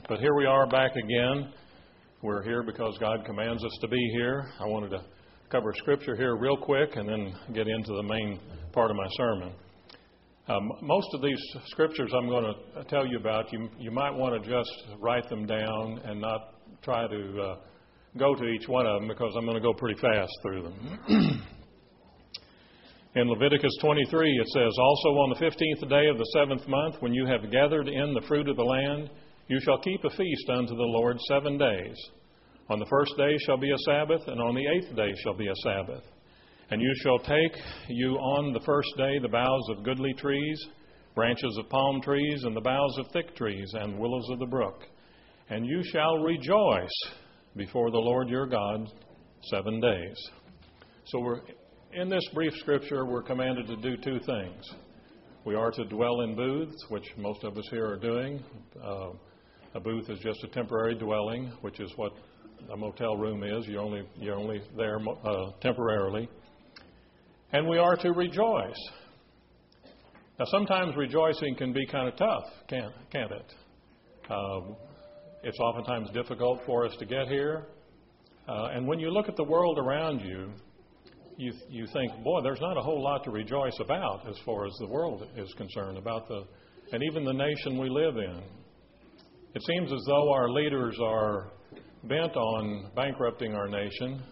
But here we are back again. We're here because God commands us to be here. I wanted to cover Scripture here real quick and then get into the main part of my sermon. Most of these Scriptures I'm going to tell you about, you might want to just write them down and not try to go to each one of them because I'm going to go pretty fast through them. In Leviticus 23, it says, "Also on the 15th day of the 7th month, when you have gathered in the fruit of the land, you shall keep a feast unto the Lord 7 days. On the first day shall be a Sabbath, and on the 8th day shall be a Sabbath. And you shall take you on the first day the boughs of goodly trees, branches of palm trees, and the boughs of thick trees, and willows of the brook. And you shall rejoice before the Lord your God 7 days." So in this brief scripture, we're commanded to do two things. We are to dwell in booths, which most of us here are doing. A booth is just a temporary dwelling, which is what a motel room is. You're only there temporarily. And we are to rejoice. Now, sometimes rejoicing can be kind of tough, can't it? It's oftentimes difficult for us to get here. And when you look at the world around you, you think, boy, there's not a whole lot to rejoice about as far as the world is concerned, and even the nation we live in. It seems as though our leaders are bent on bankrupting our nation.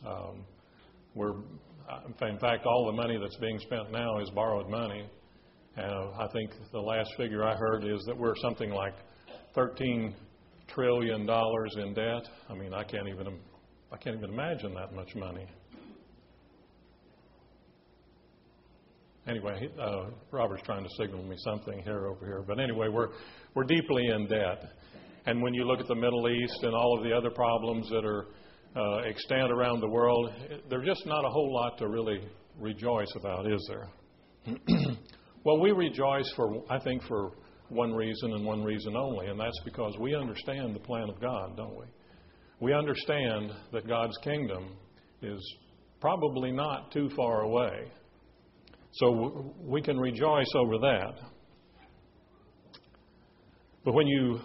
In fact, all the money that's being spent now is borrowed money. I think the last figure I heard is that we're something like $13 trillion in debt. I mean, I can't even imagine that much money. Anyway, Robert's trying to signal me something over here. But anyway, we're deeply in debt. And when you look at the Middle East and all of the other problems that are extant around the world, there's just not a whole lot to really rejoice about, is there? Well, we rejoice I think for one reason and one reason only, and that's because we understand the plan of God, don't we? We understand that God's kingdom is probably not too far away. So we can rejoice over that. But when you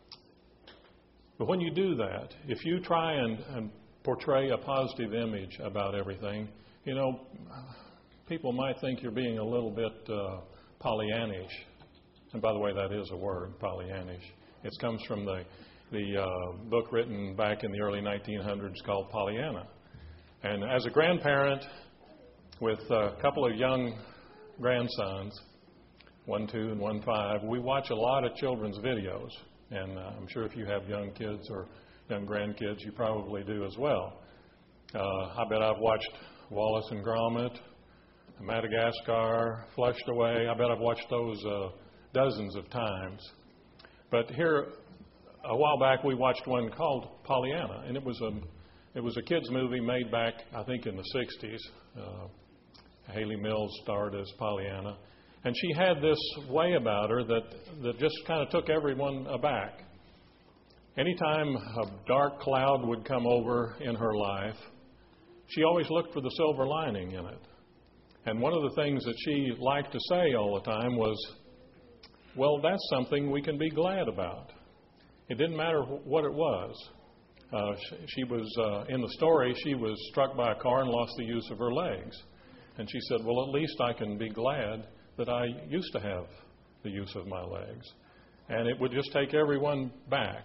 do that, if you try and portray a positive image about everything, people might think you're being a little bit Pollyannish. And by the way, that is a word, Pollyannish. It comes from the book written back in the early 1900s called Pollyanna. And as a grandparent with a couple of young grandsons, 1, 2, and 1, 5, we watch a lot of children's videos. And I'm sure if you have young kids or young grandkids, you probably do as well. I bet I've watched Wallace and Gromit, Madagascar, Flushed Away. I bet I've watched those dozens of times. But here, a while back, we watched one called Pollyanna, and it was a kids' movie made back, I think, in the 60s. Haley Mills starred as Pollyanna. And she had this way about her that just kind of took everyone aback. Anytime a dark cloud would come over in her life, she always looked for the silver lining in it. And one of the things that she liked to say all the time was, well, that's something we can be glad about. It didn't matter what it was. She was, in the story, she was struck by a car and lost the use of her legs. And she said, well, at least I can be glad that I used to have the use of my legs. And it would just take everyone back.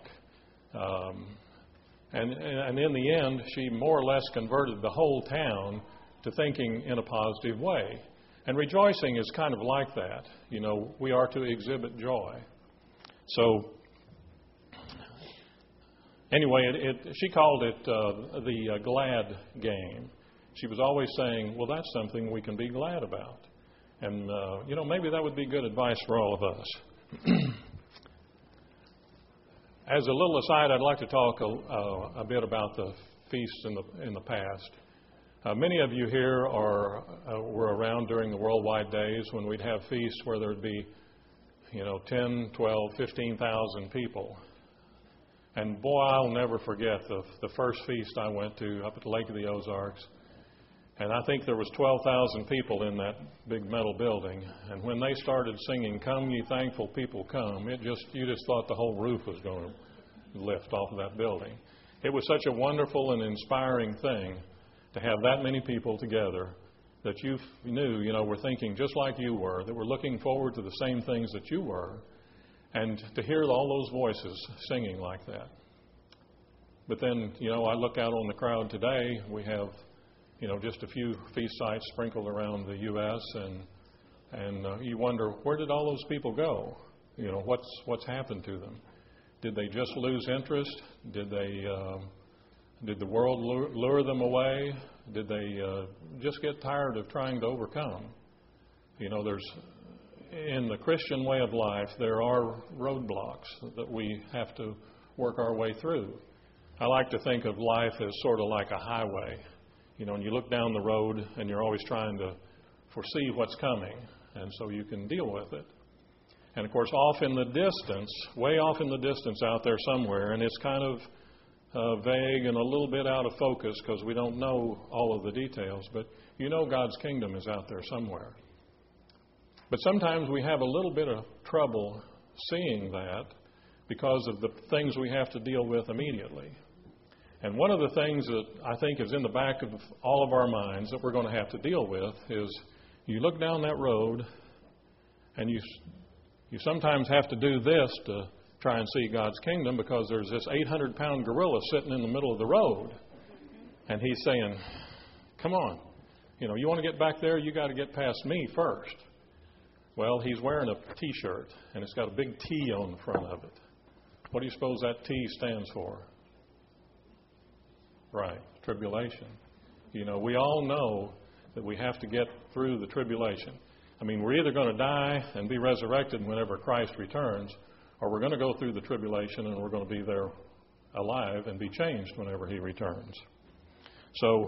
And in the end, she more or less converted the whole town to thinking in a positive way. And rejoicing is kind of like that. We are to exhibit joy. So anyway, she called it the glad game. She was always saying, well, that's something we can be glad about. And, maybe that would be good advice for all of us. As a little aside, I'd like to talk a bit about the feasts in the past. Many of you here were around during the worldwide days when we'd have feasts where there'd be, 10, 12, 15,000 people. And boy, I'll never forget the first feast I went to up at the Lake of the Ozarks. And I think there was 12,000 people in that big metal building. And when they started singing, "Come Ye Thankful People Come," you just thought the whole roof was going to lift off of that building. It was such a wonderful and inspiring thing to have that many people together that you knew, were thinking just like you were, that were looking forward to the same things that you were, and to hear all those voices singing like that. But then, I look out on the crowd today. We have, just a few feast sites sprinkled around the U.S., and you wonder, where did all those people go? What's happened to them? Did they just lose interest? Did the world lure them away? Did they just get tired of trying to overcome? There's in the Christian way of life, there are roadblocks that we have to work our way through. I like to think of life as sort of like a highway. When you look down the road and you're always trying to foresee what's coming, and so you can deal with it. And of course, off in the distance, way off in the distance out there somewhere, and it's kind of vague and a little bit out of focus because we don't know all of the details, but God's kingdom is out there somewhere. But sometimes we have a little bit of trouble seeing that because of the things we have to deal with immediately. And one of the things that I think is in the back of all of our minds that we're going to have to deal with is you look down that road and you sometimes have to do this to try and see God's kingdom, because there's this 800-pound gorilla sitting in the middle of the road. And he's saying, come on, you want to get back there, you got to get past me first. Well, he's wearing a T-shirt, and it's got a big T on the front of it. What do you suppose that T stands for? Right, tribulation. We all know that we have to get through the tribulation. We're either going to die and be resurrected whenever Christ returns, or we're going to go through the tribulation and we're going to be there alive and be changed whenever He returns. So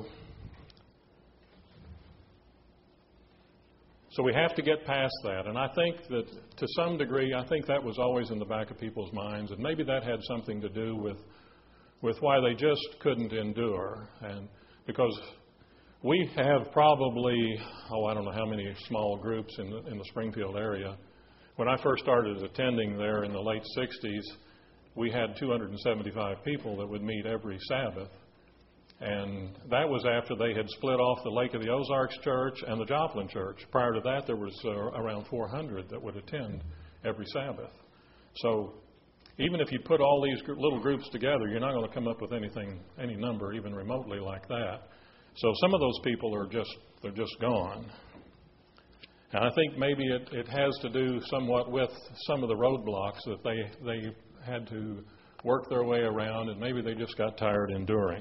we have to get past that. And I think that to some degree, I think that was always in the back of people's minds. And maybe that had something to do with why they just couldn't endure. And because we have probably, I don't know how many small groups in the Springfield area. When I first started attending there in the late 60s, we had 275 people that would meet every Sabbath. And that was after they had split off the Lake of the Ozarks Church and the Joplin Church. Prior to that, there was around 400 that would attend every Sabbath. So even if you put all these little groups together, you're not going to come up with any number even remotely like that. So some of those people they're just gone. And I think maybe it has to do somewhat with some of the roadblocks that they had to work their way around, and maybe they just got tired enduring.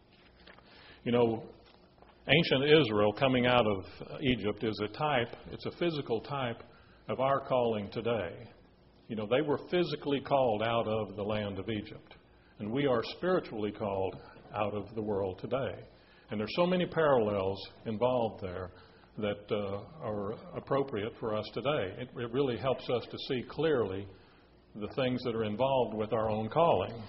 Ancient Israel coming out of Egypt is it's a physical type of our calling today. They were physically called out of the land of Egypt, and we are spiritually called out of the world today. And there's so many parallels involved there that are appropriate for us today. It really helps us to see clearly the things that are involved with our own calling.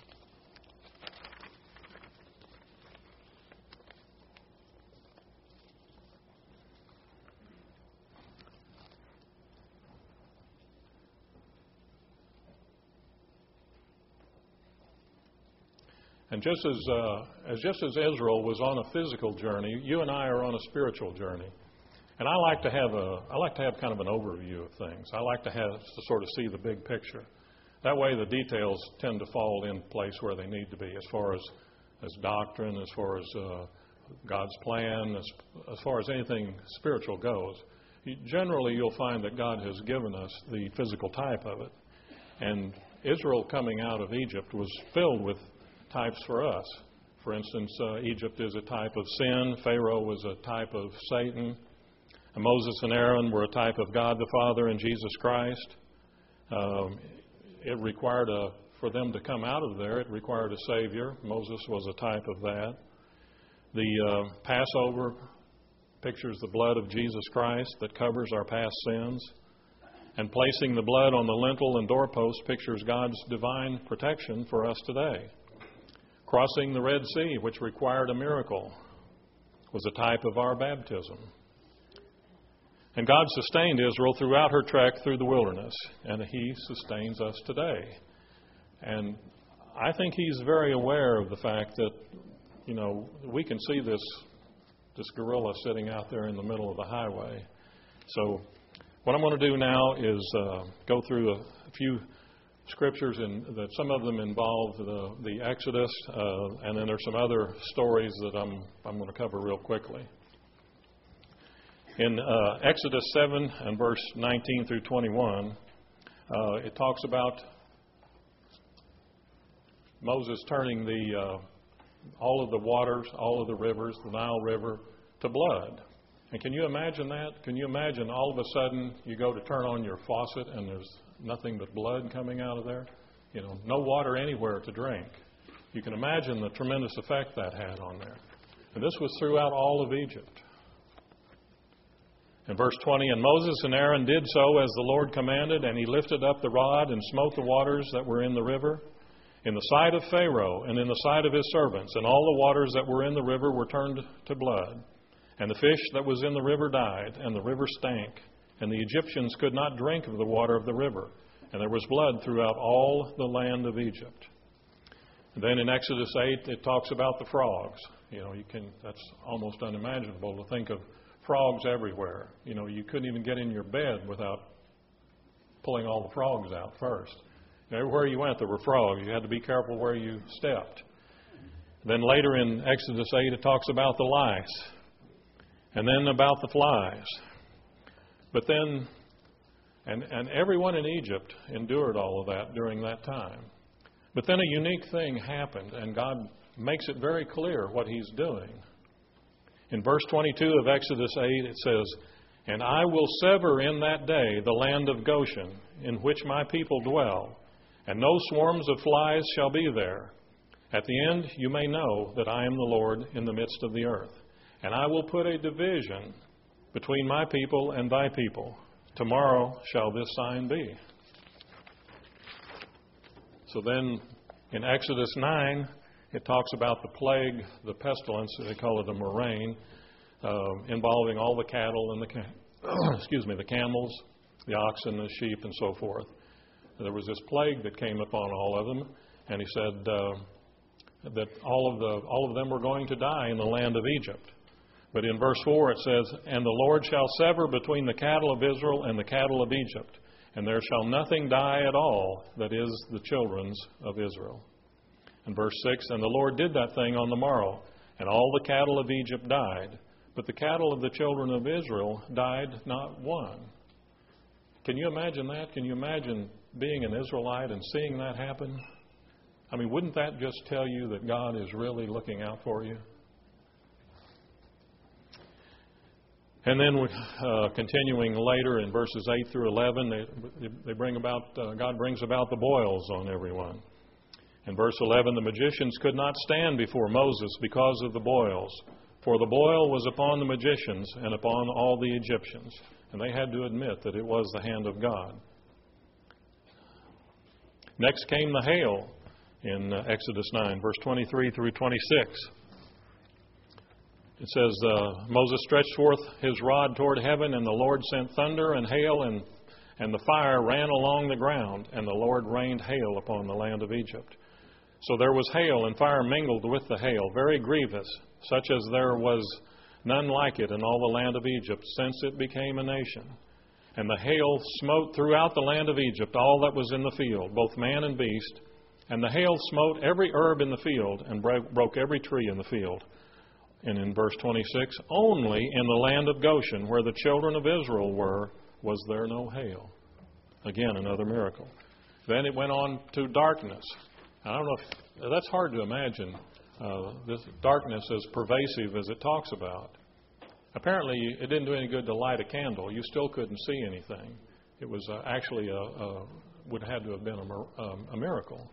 And just as Israel was on a physical journey, you and I are on a spiritual journey. And I like to have kind of an overview of things. I like to sort of see the big picture. That way, the details tend to fall in place where they need to be, as far as doctrine, as far as God's plan, as far as anything spiritual goes. Generally, you'll find that God has given us the physical type of it. And Israel coming out of Egypt was filled with types for us. For instance, Egypt is a type of sin. Pharaoh was a type of Satan. And Moses and Aaron were a type of God the Father and Jesus Christ. It required for them to come out of there, it required a Savior. Moses was a type of that. The Passover pictures the blood of Jesus Christ that covers our past sins. And placing the blood on the lintel and doorpost pictures God's divine protection for us today. Crossing the Red Sea, which required a miracle, was a type of our baptism. And God sustained Israel throughout her trek through the wilderness, and He sustains us today. And I think he's very aware of the fact that, we can see this gorilla sitting out there in the middle of the highway. So what I'm going to do now is go through a few scriptures, and that some of them involve the Exodus, and then there's some other stories that I'm going to cover real quickly. In Exodus 7 and verse 19 through 21, it talks about Moses turning all of the waters, all of the rivers, the Nile River, to blood. And can you imagine that? Can you imagine all of a sudden you go to turn on your faucet and there's nothing but blood coming out of there? No water anywhere to drink. You can imagine the tremendous effect that had on there. And this was throughout all of Egypt. In verse 20, and Moses and Aaron did so as the Lord commanded, and he lifted up the rod and smote the waters that were in the river, in the sight of Pharaoh and in the sight of his servants, and all the waters that were in the river were turned to blood. And the fish that was in the river died, and the river stank, and the Egyptians could not drink of the water of the river, and there was blood throughout all the land of Egypt. And then in Exodus 8, it talks about the frogs. That's almost unimaginable to think of frogs everywhere. You couldn't even get in your bed without pulling all the frogs out first. Everywhere you went, there were frogs. You had to be careful where you stepped. Then later in Exodus 8, it talks about the lice, and then about the flies. But then, and everyone in Egypt endured all of that during that time. But then a unique thing happened, and God makes it very clear what he's doing. In verse 22 of Exodus 8, it says, and I will sever in that day the land of Goshen, in which my people dwell, and no swarms of flies shall be there. At the end you may know that I am the Lord in the midst of the earth. And I will put a division between my people and thy people. Tomorrow shall this sign be. So then in Exodus 9, it talks about the plague, the pestilence, they call it a murrain, involving all the cattle and the camels, the oxen, the sheep, and so forth. There was this plague that came upon all of them, and he said that all of them were going to die in the land of Egypt. But in verse 4 it says, and the Lord shall sever between the cattle of Israel and the cattle of Egypt, and there shall nothing die at all that is the children's of Israel. In verse 6, and the Lord did that thing on the morrow, and all the cattle of Egypt died, but the cattle of the children of Israel died not one. Can you imagine that? Can you imagine being an Israelite and seeing that happen? Wouldn't that just tell you that God is really looking out for you? And then continuing later in verses 8 through 11, God brings about the boils on everyone. In verse 11, the magicians could not stand before Moses because of the boils, for the boil was upon the magicians and upon all the Egyptians. And they had to admit that it was the hand of God. Next came the hail in Exodus 9, verse 23 through 26. It says, Moses stretched forth his rod toward heaven, and the Lord sent thunder and hail, and the fire ran along the ground, and the Lord rained hail upon the land of Egypt. So there was hail and fire mingled with the hail, very grievous, such as there was none like it in all the land of Egypt, since it became a nation. And the hail smote throughout the land of Egypt all that was in the field, both man and beast. And the hail smote every herb in the field, and broke every tree in the field. And in verse 26, only in the land of Goshen, where the children of Israel were, was there no hail. Again, another miracle. Then it went on to darkness. I don't know if that's hard to imagine, this darkness as pervasive as it talks about. Apparently, it didn't do any good to light a candle. You still couldn't see anything. It was actually would have had to have been a miracle.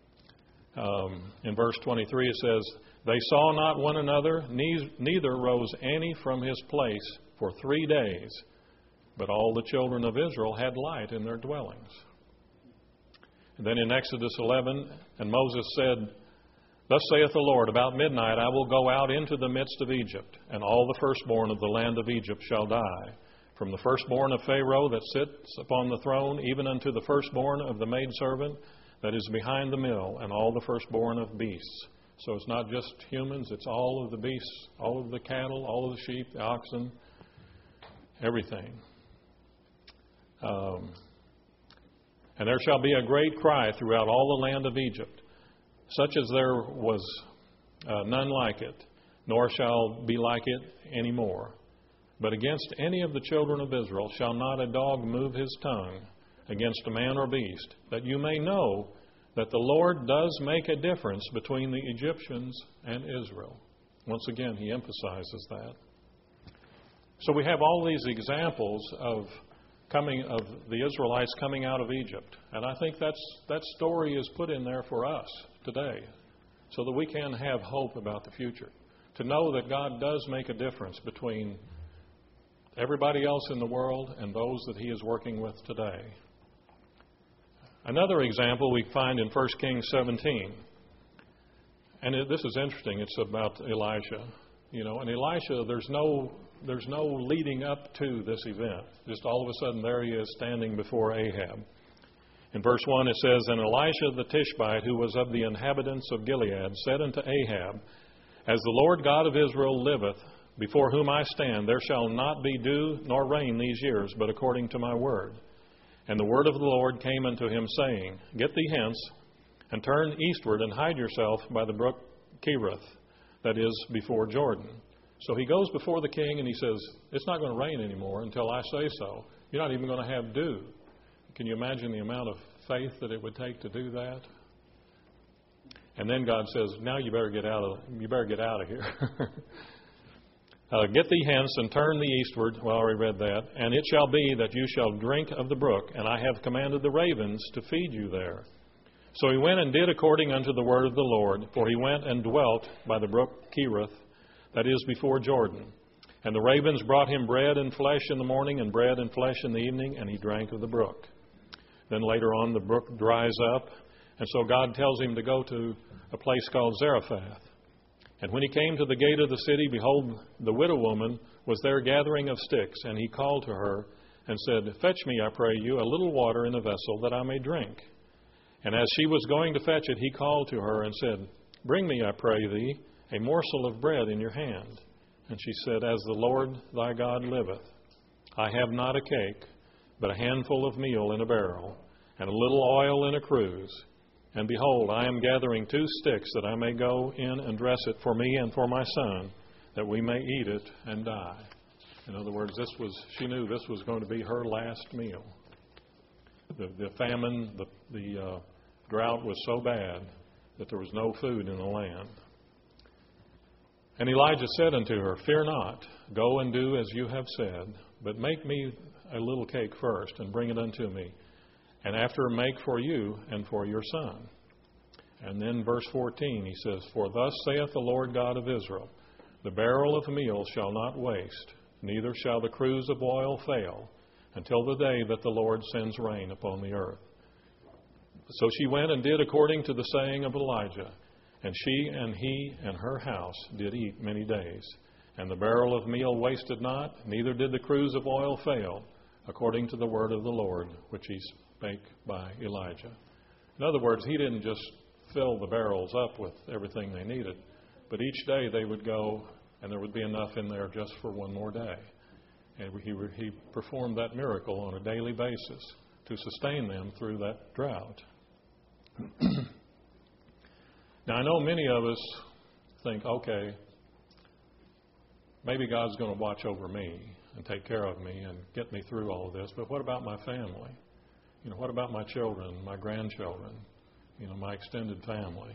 In verse 23, it says, they saw not one another, neither rose any from his place for 3 days. But all the children of Israel had light in their dwellings. And then in Exodus 11, and Moses said, thus saith the Lord, about midnight I will go out into the midst of Egypt, and all the firstborn of the land of Egypt shall die, from the firstborn of Pharaoh that sits upon the throne, even unto the firstborn of the maidservant that is behind the mill, and all the firstborn of beasts. So it's not just humans, it's all of the beasts, all of the cattle, all of the sheep, the oxen, everything. And there shall be a great cry throughout all the land of Egypt, such as there was none like it, nor shall be like it any more. But against any of the children of Israel shall not a dog move his tongue against a man or beast, that you may know that the Lord does make a difference between the Egyptians and Israel. Once again, he emphasizes that. So we have all these examples of the Israelites coming out of Egypt. And I think that story is put in there for us today so that we can have hope about the future. To know that God does make a difference between everybody else in the world and those that he is working with today. Another example we find in 1 Kings 17. And this is interesting. It's about Elisha. And Elisha, there's no leading up to this event. Just all of a sudden there he is standing before Ahab. In verse 1 it says, And Elisha the Tishbite, who was of the inhabitants of Gilead, said unto Ahab, As the Lord God of Israel liveth, before whom I stand, there shall not be dew nor rain these years, but according to my word. And the word of the Lord came unto him, saying, Get thee hence, and turn eastward, and hide yourself by the brook Cherith, that is before Jordan. So he goes before the king, and he says, It's not going to rain anymore until I say so. You're not even going to have dew. Can you imagine the amount of faith that it would take to do that? And then God says, Now you better get out of here. Get thee hence and turn thee eastward. Well, I already read that. And it shall be that you shall drink of the brook, and I have commanded the ravens to feed you there. So he went and did according unto the word of the Lord, for he went and dwelt by the brook Cherith, that is before Jordan. And the ravens brought him bread and flesh in the morning, and bread and flesh in the evening, and he drank of the brook. Then later on the brook dries up, and so God tells him to go to a place called Zarephath. And when he came to the gate of the city, behold, the widow woman was there gathering of sticks. And he called to her and said, Fetch me, I pray you, a little water in a vessel, that I may drink. And as she was going to fetch it, he called to her and said, Bring me, I pray thee, a morsel of bread in your hand. And she said, As the Lord thy God liveth, I have not a cake, but a handful of meal in a barrel, and a little oil in a cruse. And behold, I am gathering 2 sticks, that I may go in and dress it for me and for my son, that we may eat it and die. In other words, she knew this was going to be her last meal. The famine, the drought was so bad that there was no food in the land. And Elijah said unto her, Fear not, go and do as you have said, but make me a little cake first, and bring it unto me. And after make for you and for your son. And then verse 14, he says, For thus saith the Lord God of Israel, The barrel of meal shall not waste, neither shall the cruse of oil fail, until the day that the Lord sends rain upon the earth. So she went and did according to the saying of Elijah, and she and he and her house did eat many days. And the barrel of meal wasted not, neither did the cruse of oil fail, according to the word of the Lord, which he spake by Elijah. In other words, he didn't just fill the barrels up with everything they needed, but each day they would go and there would be enough in there just for one more day. And he performed that miracle on a daily basis to sustain them through that drought. Now, I know many of us think, okay, maybe God's going to watch over me and take care of me and get me through all of this, but what about my family? What about my children, my grandchildren, my extended family?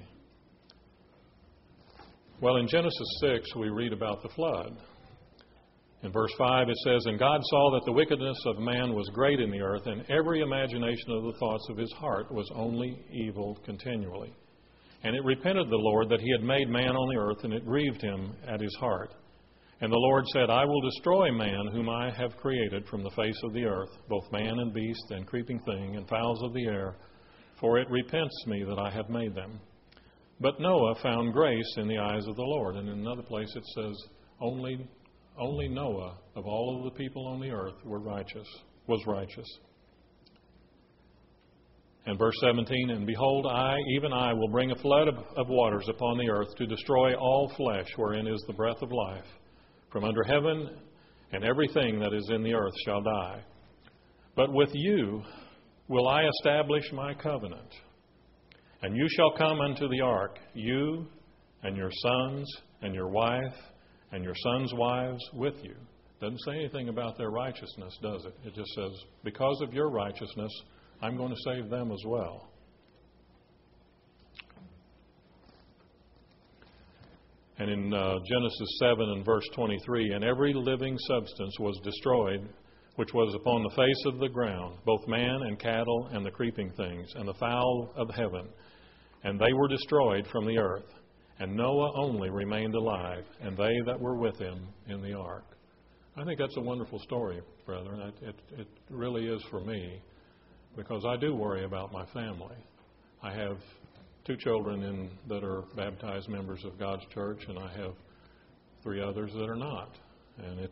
Well, in Genesis 6, we read about the flood. In verse 5, it says, And God saw that the wickedness of man was great in the earth, and every imagination of the thoughts of his heart was only evil continually. And it repented the Lord that he had made man on the earth, and it grieved him at his heart. And the Lord said, I will destroy man whom I have created from the face of the earth, both man and beast and creeping thing and fowls of the air, for it repents me that I have made them. But Noah found grace in the eyes of the Lord. And in another place it says, only Noah of all of the people on the earth was righteous. And verse 17, and behold, even I, will bring a flood of waters upon the earth to destroy all flesh wherein is the breath of life. From under heaven and everything that is in the earth shall die. But with you will I establish my covenant. And you shall come unto the ark, you and your sons and your wife and your sons' wives with you. Doesn't say anything about their righteousness, does it? It just says, because of your righteousness, I'm going to save them as well. And in Genesis 7 and verse 23, and every living substance was destroyed, which was upon the face of the ground, both man and cattle and the creeping things, and the fowl of heaven. And they were destroyed from the earth. And Noah only remained alive, and they that were with him in the ark. I think that's a wonderful story, brethren. It really is for me, because I do worry about my family. I have 2 children that are baptized members of God's church, and I have 3 others that are not. And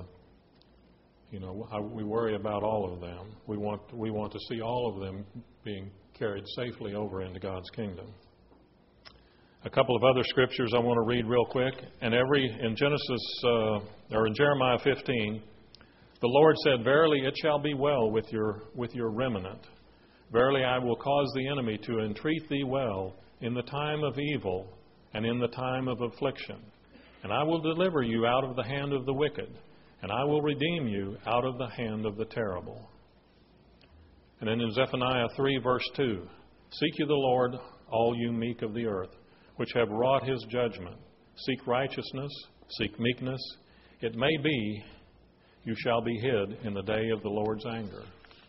we worry about all of them. We want to see all of them being carried safely over into God's kingdom. A couple of other scriptures I want to read real quick. And in Jeremiah 15, the Lord said, verily it shall be well with your remnant. Verily I will cause the enemy to entreat thee well in the time of evil and in the time of affliction. And I will deliver you out of the hand of the wicked, and I will redeem you out of the hand of the terrible. And then in Zephaniah 3, verse 2, seek ye the Lord, all you meek of the earth, which have wrought his judgment. Seek righteousness, seek meekness. It may be you shall be hid in the day of the Lord's anger.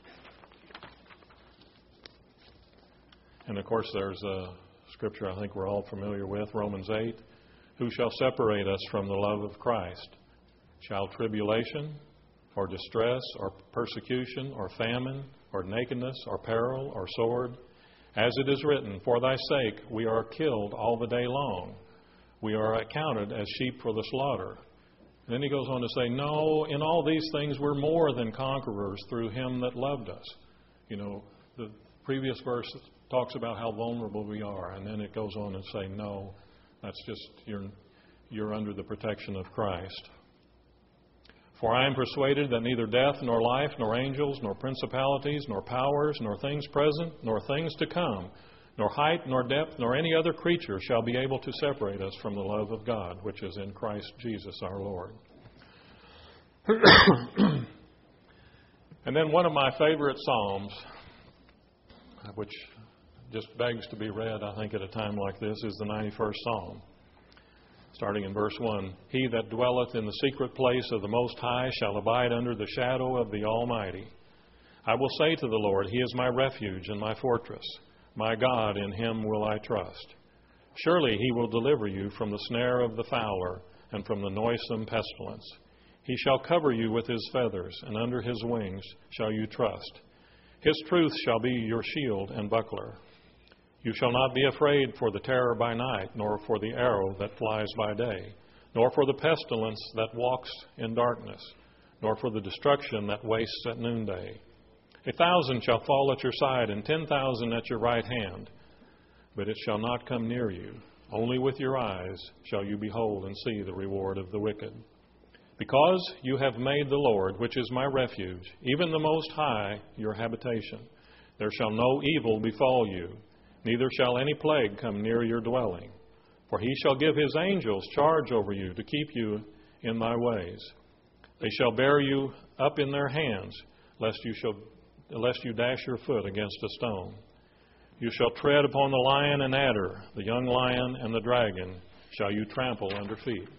And of course there's a scripture I think we're all familiar with, Romans 8. Who shall separate us from the love of Christ? Shall tribulation, or distress, or persecution, or famine, or nakedness, or peril, or sword? As it is written, for thy sake we are killed all the day long. We are accounted as sheep for the slaughter. And then he goes on to say, no, in all these things we're more than conquerors through him that loved us. The previous verse talks about how vulnerable we are. And then it goes on and say, no, that's just, you're under the protection of Christ. For I am persuaded that neither death, nor life, nor angels, nor principalities, nor powers, nor things present, nor things to come, nor height, nor depth, nor any other creature shall be able to separate us from the love of God, which is in Christ Jesus our Lord. And then one of my favorite Psalms, which just begs to be read, I think, at a time like this, is the 91st Psalm. Starting in verse 1, he that dwelleth in the secret place of the Most High shall abide under the shadow of the Almighty. I will say to the Lord, he is my refuge and my fortress. My God, in him will I trust. Surely he will deliver you from the snare of the fowler and from the noisome pestilence. He shall cover you with his feathers, and under his wings shall you trust. His truth shall be your shield and buckler. You shall not be afraid for the terror by night, nor for the arrow that flies by day, nor for the pestilence that walks in darkness, nor for the destruction that wastes at noonday. 1,000 shall fall at your side, and 10,000 at your right hand, but it shall not come near you. Only with your eyes shall you behold and see the reward of the wicked. Because you have made the Lord, which is my refuge, even the Most High, your habitation, there shall no evil befall you, neither shall any plague come near your dwelling. For he shall give his angels charge over you to keep you in thy ways. They shall bear you up in their hands, lest you dash your foot against a stone. You shall tread upon the lion and adder, the young lion and the dragon shall you trample under feet.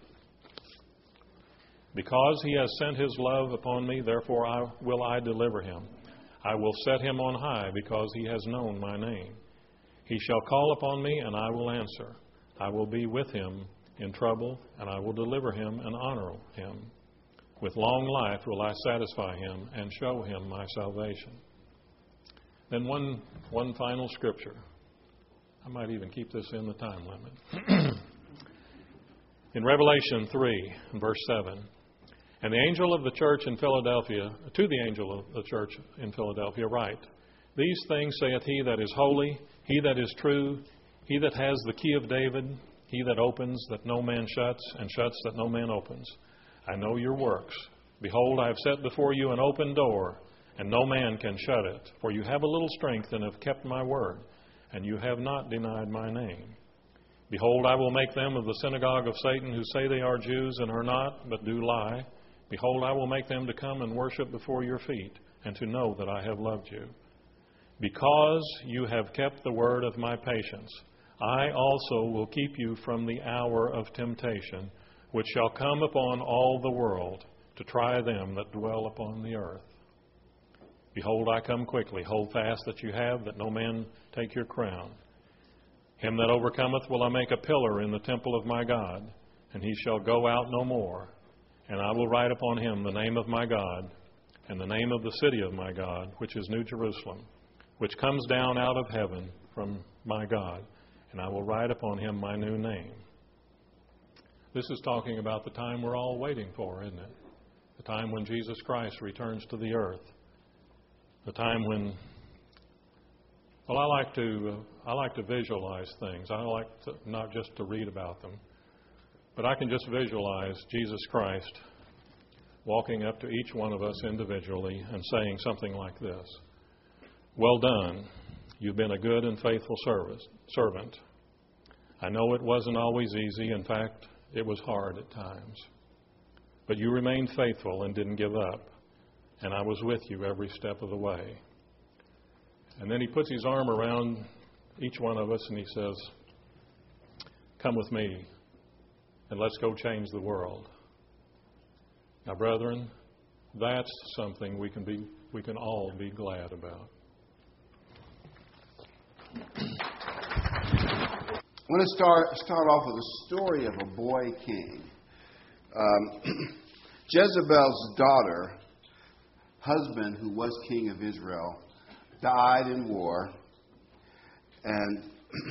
Because he has sent his love upon me, therefore will I deliver him. I will set him on high, because he has known my name. He shall call upon me, and I will answer. I will be with him in trouble, and I will deliver him and honor him. With long life will I satisfy him and show him my salvation. Then one final scripture. I might even keep this in the time limit. In Revelation 3, verse 7, and the angel of the church in Philadelphia, to the angel of the church in Philadelphia, write, These things saith he that is holy, he that is true, he that has the key of David, he that opens that no man shuts, and shuts that no man opens. I know your works. Behold, I have set before you an open door, and no man can shut it. For you have a little strength, and have kept my word, and you have not denied my name. Behold, I will make them of the synagogue of Satan, who say they are Jews, and are not, but do lie. Behold, I will make them to come and worship before your feet, and to know that I have loved you. Because you have kept the word of my patience, I also will keep you from the hour of temptation, which shall come upon all the world, to try them that dwell upon the earth. Behold, I come quickly. Hold fast that you have, that no man take your crown. Him that overcometh will I make a pillar in the temple of my God, and he shall go out no more. And I will write upon him the name of my God, and the name of the city of my God, which is New Jerusalem, which comes down out of heaven from my God, and I will write upon him my new name. This is talking about the time we're all waiting for, isn't it? The time when Jesus Christ returns to the earth. The time when, well, I like to visualize things. I like to, not just to read about them, but I can just visualize Jesus Christ walking up to each one of us individually and saying something like this: "Well done, you've been a good and faithful servant. I know it wasn't always easy. In fact, it was hard at times. But you remained faithful and didn't give up, and I was with you every step of the way." And then he puts his arm around each one of us and he says, "Come with me, and let's go change the world." Now, brethren, that's something we can all be glad about. I want to start off with a story of a boy king. Jezebel's daughter, husband, who was king of Israel, died in war, and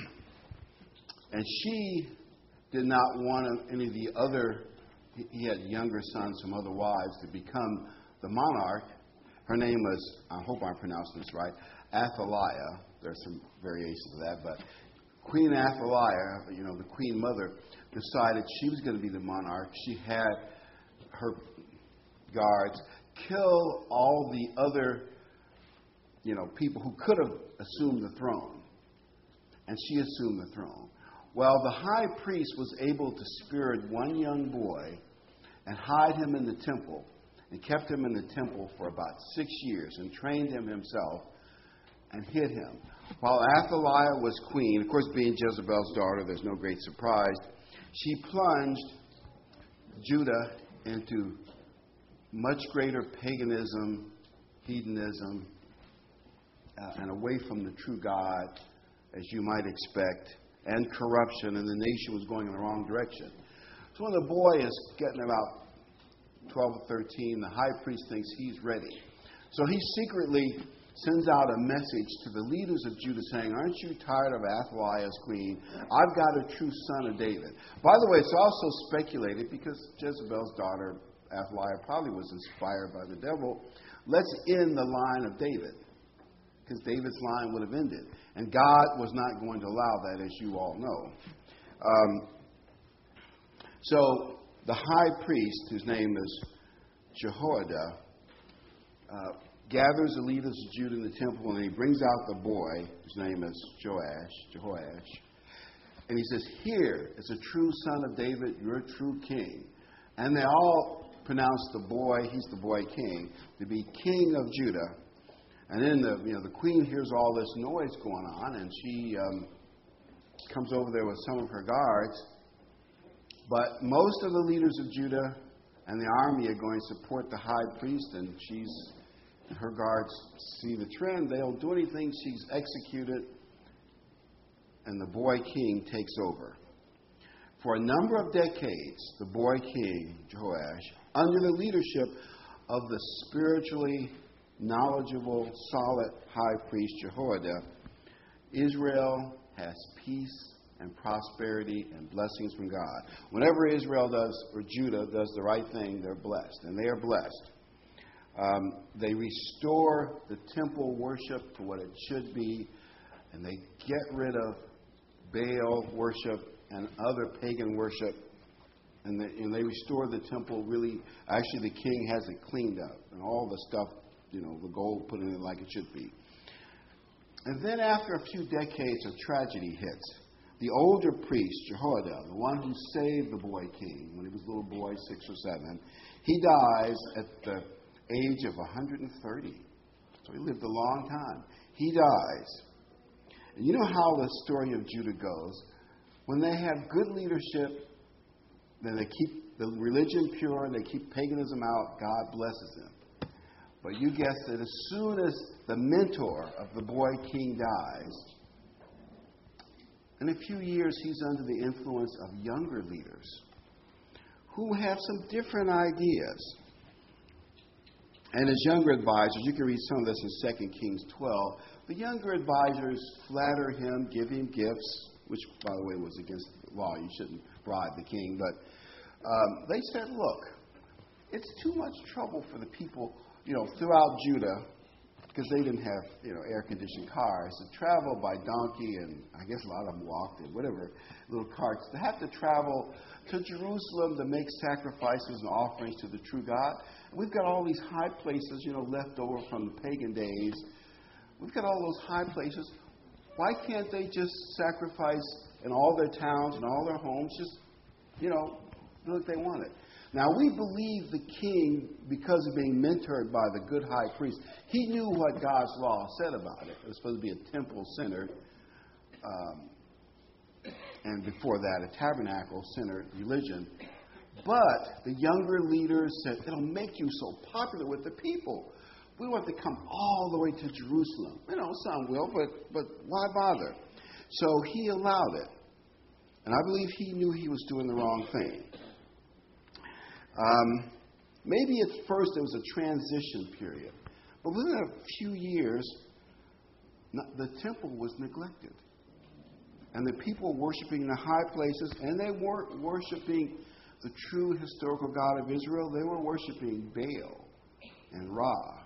she did not want any of the other. He had younger sons from other wives to become the monarch. Her name was, I hope I'm pronouncing this right, Athaliah. There's some variations of that, but Queen Athaliah, the queen mother, decided she was going to be the monarch. She had her guards kill all the other, people who could have assumed the throne, and she assumed the throne. Well, the high priest was able to spirit one young boy and hide him in the temple, and kept him in the temple for about 6 years, and trained him himself, and hid him. While Athaliah was queen, of course, being Jezebel's daughter, there's no great surprise, she plunged Judah into much greater paganism, hedonism, and away from the true God, as you might expect, and corruption, and the nation was going in the wrong direction. So when the boy is getting about 12 or 13, the high priest thinks he's ready. So he secretly sends out a message to the leaders of Judah saying, "Aren't you tired of Athaliah as queen? I've got a true son of David." By the way, it's also speculated, because Jezebel's daughter, Athaliah, probably was inspired by the devil, let's end the line of David, because David's line would have ended. And God was not going to allow that, as you all know. So the high priest, whose name is Jehoiada, gathers the leaders of Judah in the temple, and he brings out the boy, whose name is Jehoash, and he says, "Here is a true son of David, your true king." And they all pronounce the boy, he's the boy king, to be king of Judah. And then the queen hears all this noise going on, and she comes over there with some of her guards. But most of the leaders of Judah and the army are going to support the high priest, and her guards see the trend. They don't do anything. She's executed, and the boy king takes over. For a number of decades, the boy king, Jehoash, under the leadership of the spiritually knowledgeable, solid high priest Jehoiada, Israel has peace and prosperity and blessings from God. Whenever Israel does, or Judah does the right thing, they're blessed, and they are blessed. They restore the temple worship to what it should be, and they get rid of Baal worship and other pagan worship, and they restore the temple really. Actually, the king has it cleaned up, and all the stuff, the gold put in it like it should be. And then after a few decades of tragedy hits, the older priest, Jehoiada, the one who saved the boy king when he was a little boy, 6 or 7, he dies at the age of 130. So he lived a long time. He dies. And you know how the story of Judah goes. When they have good leadership, then they keep the religion pure and they keep paganism out, God blesses them. But you guess that as soon as the mentor of the boy king dies, in a few years he's under the influence of younger leaders who have some different ideas. And as younger advisors, you can read some of this in 2 Kings 12, the younger advisors flatter him, give him gifts, which, by the way, was against the law. You shouldn't bribe the king. But they said, look, it's too much trouble for the people, throughout Judah, because they didn't have, air-conditioned cars, to travel by donkey, and I guess a lot of them walked in, whatever, little carts, to have to travel to Jerusalem to make sacrifices and offerings to the true God. And we've got all these high places, left over from the pagan days. We've got all those high places. Why can't they just sacrifice in all their towns and all their homes, just, do what they wanted? Now, we believe the king, because of being mentored by the good high priest, he knew what God's law said about it. It was supposed to be a temple-centered, and before that, a tabernacle-centered religion. But the younger leaders said, it'll make you so popular with the people. We want to come all the way to Jerusalem. Some will, but why bother? So he allowed it. And I believe he knew he was doing the wrong thing. Maybe at first there was a transition period. But within a few years, the temple was neglected. And the people were worshiping the high places, and they weren't worshiping the true historical God of Israel. They were worshiping Baal and Ra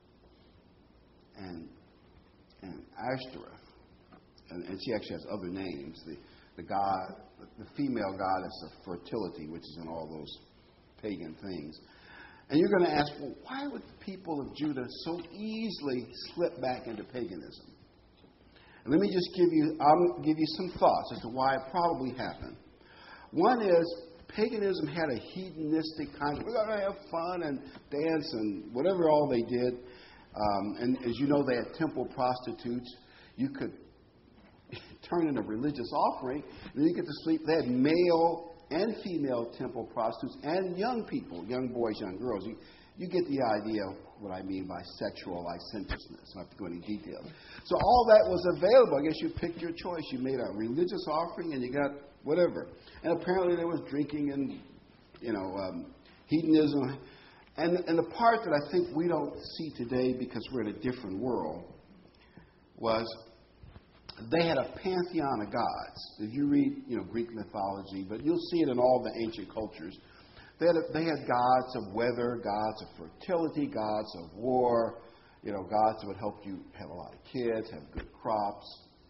and Ashtoreth. And she actually has other names. The female goddess of fertility, which is in all those pagan things. And you're going to ask, well, why would the people of Judah so easily slip back into paganism? And let me just give you some thoughts as to why it probably happened. One is, paganism had a hedonistic kind of, we're going to have fun and dance and whatever all they did. And as you know, they had temple prostitutes. You could turn in a religious offering, and then you get to sleep. They had male and female temple prostitutes and young people, young boys, young girls. You get the idea of what I mean by sexual licentiousness. I don't have to go into detail. So all that was available. I guess you picked your choice. You made a religious offering and you got whatever. And apparently there was drinking and, hedonism. And the part that I think we don't see today because we're in a different world was they had a pantheon of gods. If you read, Greek mythology, but you'll see it in all the ancient cultures. They had gods of weather, gods of fertility, gods of war, gods that would help you have a lot of kids, have good crops,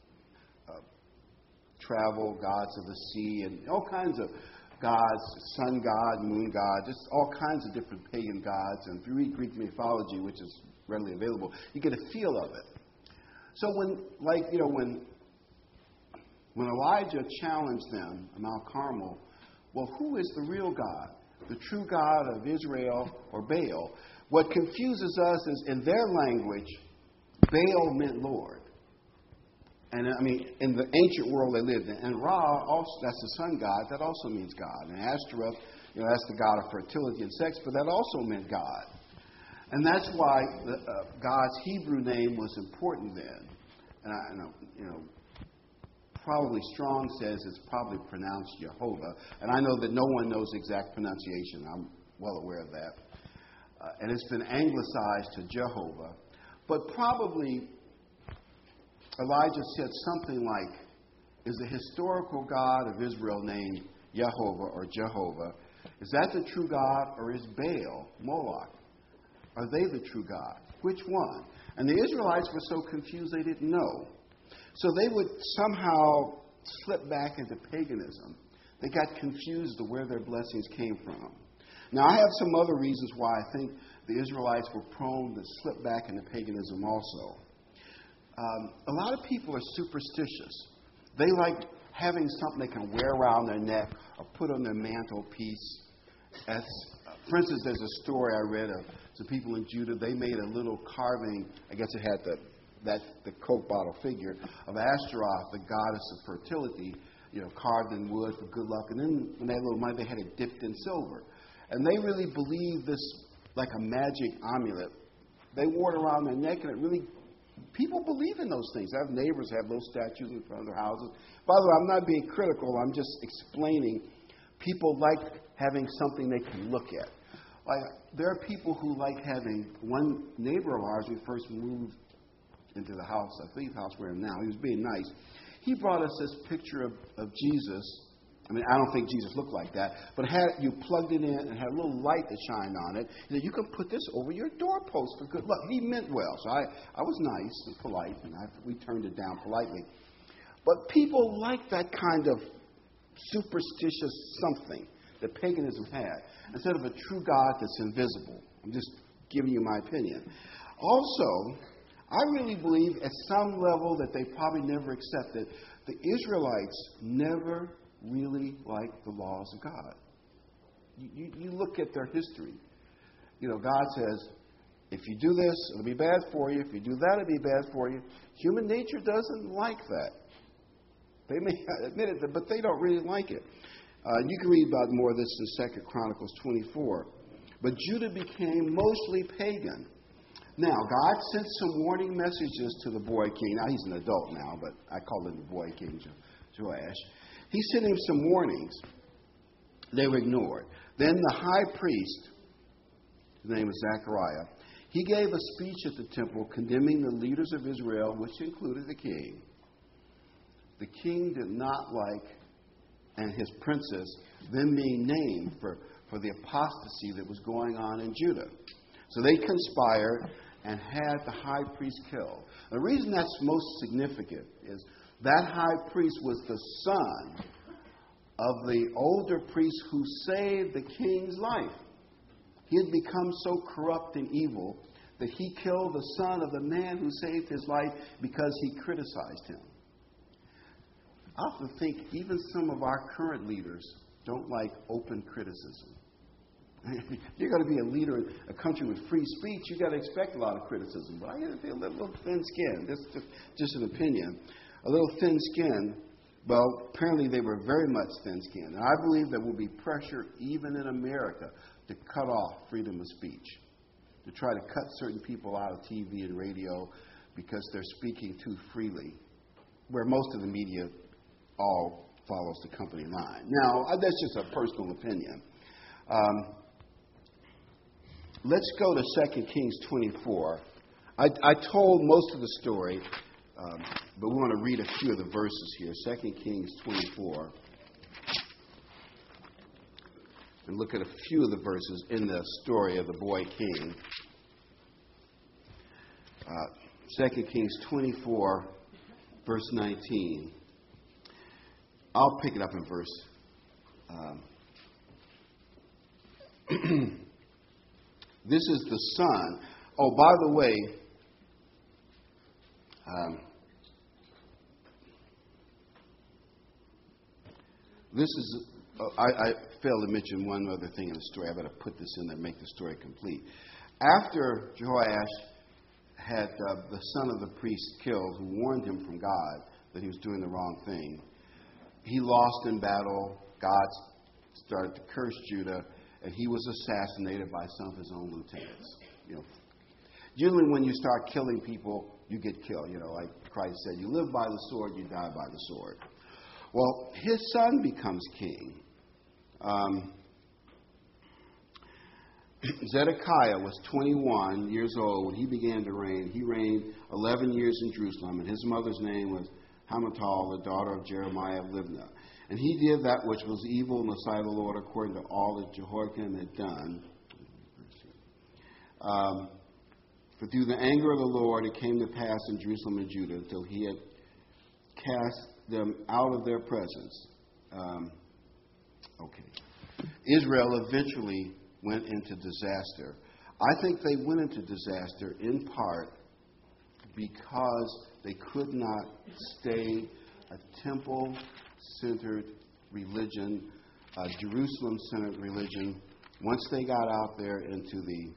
travel, gods of the sea, and all kinds of gods, sun god, moon god, just all kinds of different pagan gods. And if you read Greek mythology, which is readily available, you get a feel of it. So when Elijah challenged them on Mount Carmel, well, who is the real God? The true God of Israel or Baal? What confuses us is in their language, Baal meant Lord. And in the ancient world they lived in. And Ra, also, that's the sun god, that also means God. And Ashtoreth, that's the god of fertility and sex, but that also meant God. And that's why God's Hebrew name was important then. And probably Strong says it's probably pronounced Jehovah. And I know that no one knows the exact pronunciation. I'm well aware of that. And it's been anglicized to Jehovah. But probably Elijah said something like, is the historical God of Israel named Jehovah or Jehovah, is that the true God, or is Baal, Moloch, Are they the true God? Which one? And the Israelites were so confused they didn't know. So they would somehow slip back into paganism. They got confused of where their blessings came from. Now, I have some other reasons why I think the Israelites were prone to slip back into paganism also. A lot of people are superstitious. They like having something they can wear around their neck or put on their mantelpiece. For instance, there's a story I read of some people in Judah. They made a little carving. I guess it had the Coke bottle figure of Ashtaroth, the goddess of fertility, carved in wood for good luck. And then when they had a little money, they had it dipped in silver. And they really believed this like a magic amulet. They wore it around their neck, and it really, people believe in those things. I have neighbors who have those statues in front of their houses. By the way, I'm not being critical. I'm just explaining. People like having something they can look at. Like, there are people who like having, one neighbor of ours, we first moved into the house, I think the house we're in now, he was being nice. He brought us this picture of Jesus. I mean, I don't think Jesus looked like that, but you plugged it in and had a little light that shined on it. And you can put this over your doorpost for good luck. He meant well, so I was nice and polite, and we turned it down politely. But people like that kind of superstitious something that paganism had, instead of a true God that's invisible. I'm just giving you my opinion. Also, I really believe at some level that they probably never accepted, the Israelites never really liked the laws of God. You look at their history. God says, if you do this, it'll be bad for you. If you do that, it'll be bad for you. Human nature doesn't like that. They may admit it, but they don't really like it. You can read about more of this in 2 Chronicles 24. But Judah became mostly pagan. Now, God sent some warning messages to the boy king. Now, he's an adult now, but I call him the boy king, Joash. He sent him some warnings. They were ignored. Then the high priest, his name was Zechariah, he gave a speech at the temple condemning the leaders of Israel, which included the king. The king did not like, and his princess, them being named for the apostasy that was going on in Judah. So they conspired and had the high priest killed. The reason that's most significant is that high priest was the son of the older priest who saved the king's life. He had become so corrupt and evil that he killed the son of the man who saved his life because he criticized him. I often think even some of our current leaders don't like open criticism. You're going to be a leader in a country with free speech, you've got to expect a lot of criticism. But I got to be a little thin-skinned. That's just an opinion. A little thin-skinned. Well, apparently they were very much thin-skinned. And I believe there will be pressure even in America to cut off freedom of speech, to try to cut certain people out of TV and radio because they're speaking too freely, where most of the media all follows the company line. Now, that's just a personal opinion. Let's go to 2 Kings 24. I told most of the story, but we want to read a few of the verses here. 2 Kings 24. And look at a few of the verses in the story of the boy king. 2 Kings 24, verse 19. I'll pick it up in verse. This is the son. Oh, by the way, this is. I failed to mention one other thing in the story. I better put this in there, make the story complete. After Jehoash had the son of the priest killed, who warned him from God that he was doing the wrong thing, he lost in battle. God started to curse Judah, and he was assassinated by some of his own lieutenants. Generally, when you start killing people, you get killed. Like Christ said, you live by the sword, you die by the sword. Well, his son becomes king. Zedekiah was 21 years old when he began to reign. He reigned 11 years in Jerusalem, and his mother's name was Hamutal, the daughter of Jeremiah of Libnah. And he did that which was evil in the sight of the Lord, according to all that Jehoiakim had done. For through the anger of the Lord it came to pass in Jerusalem and Judah until he had cast them out of their presence. Israel eventually went into disaster. I think they went into disaster in part because they could not stay a temple-centered religion, a Jerusalem-centered religion. Once they got out there into the,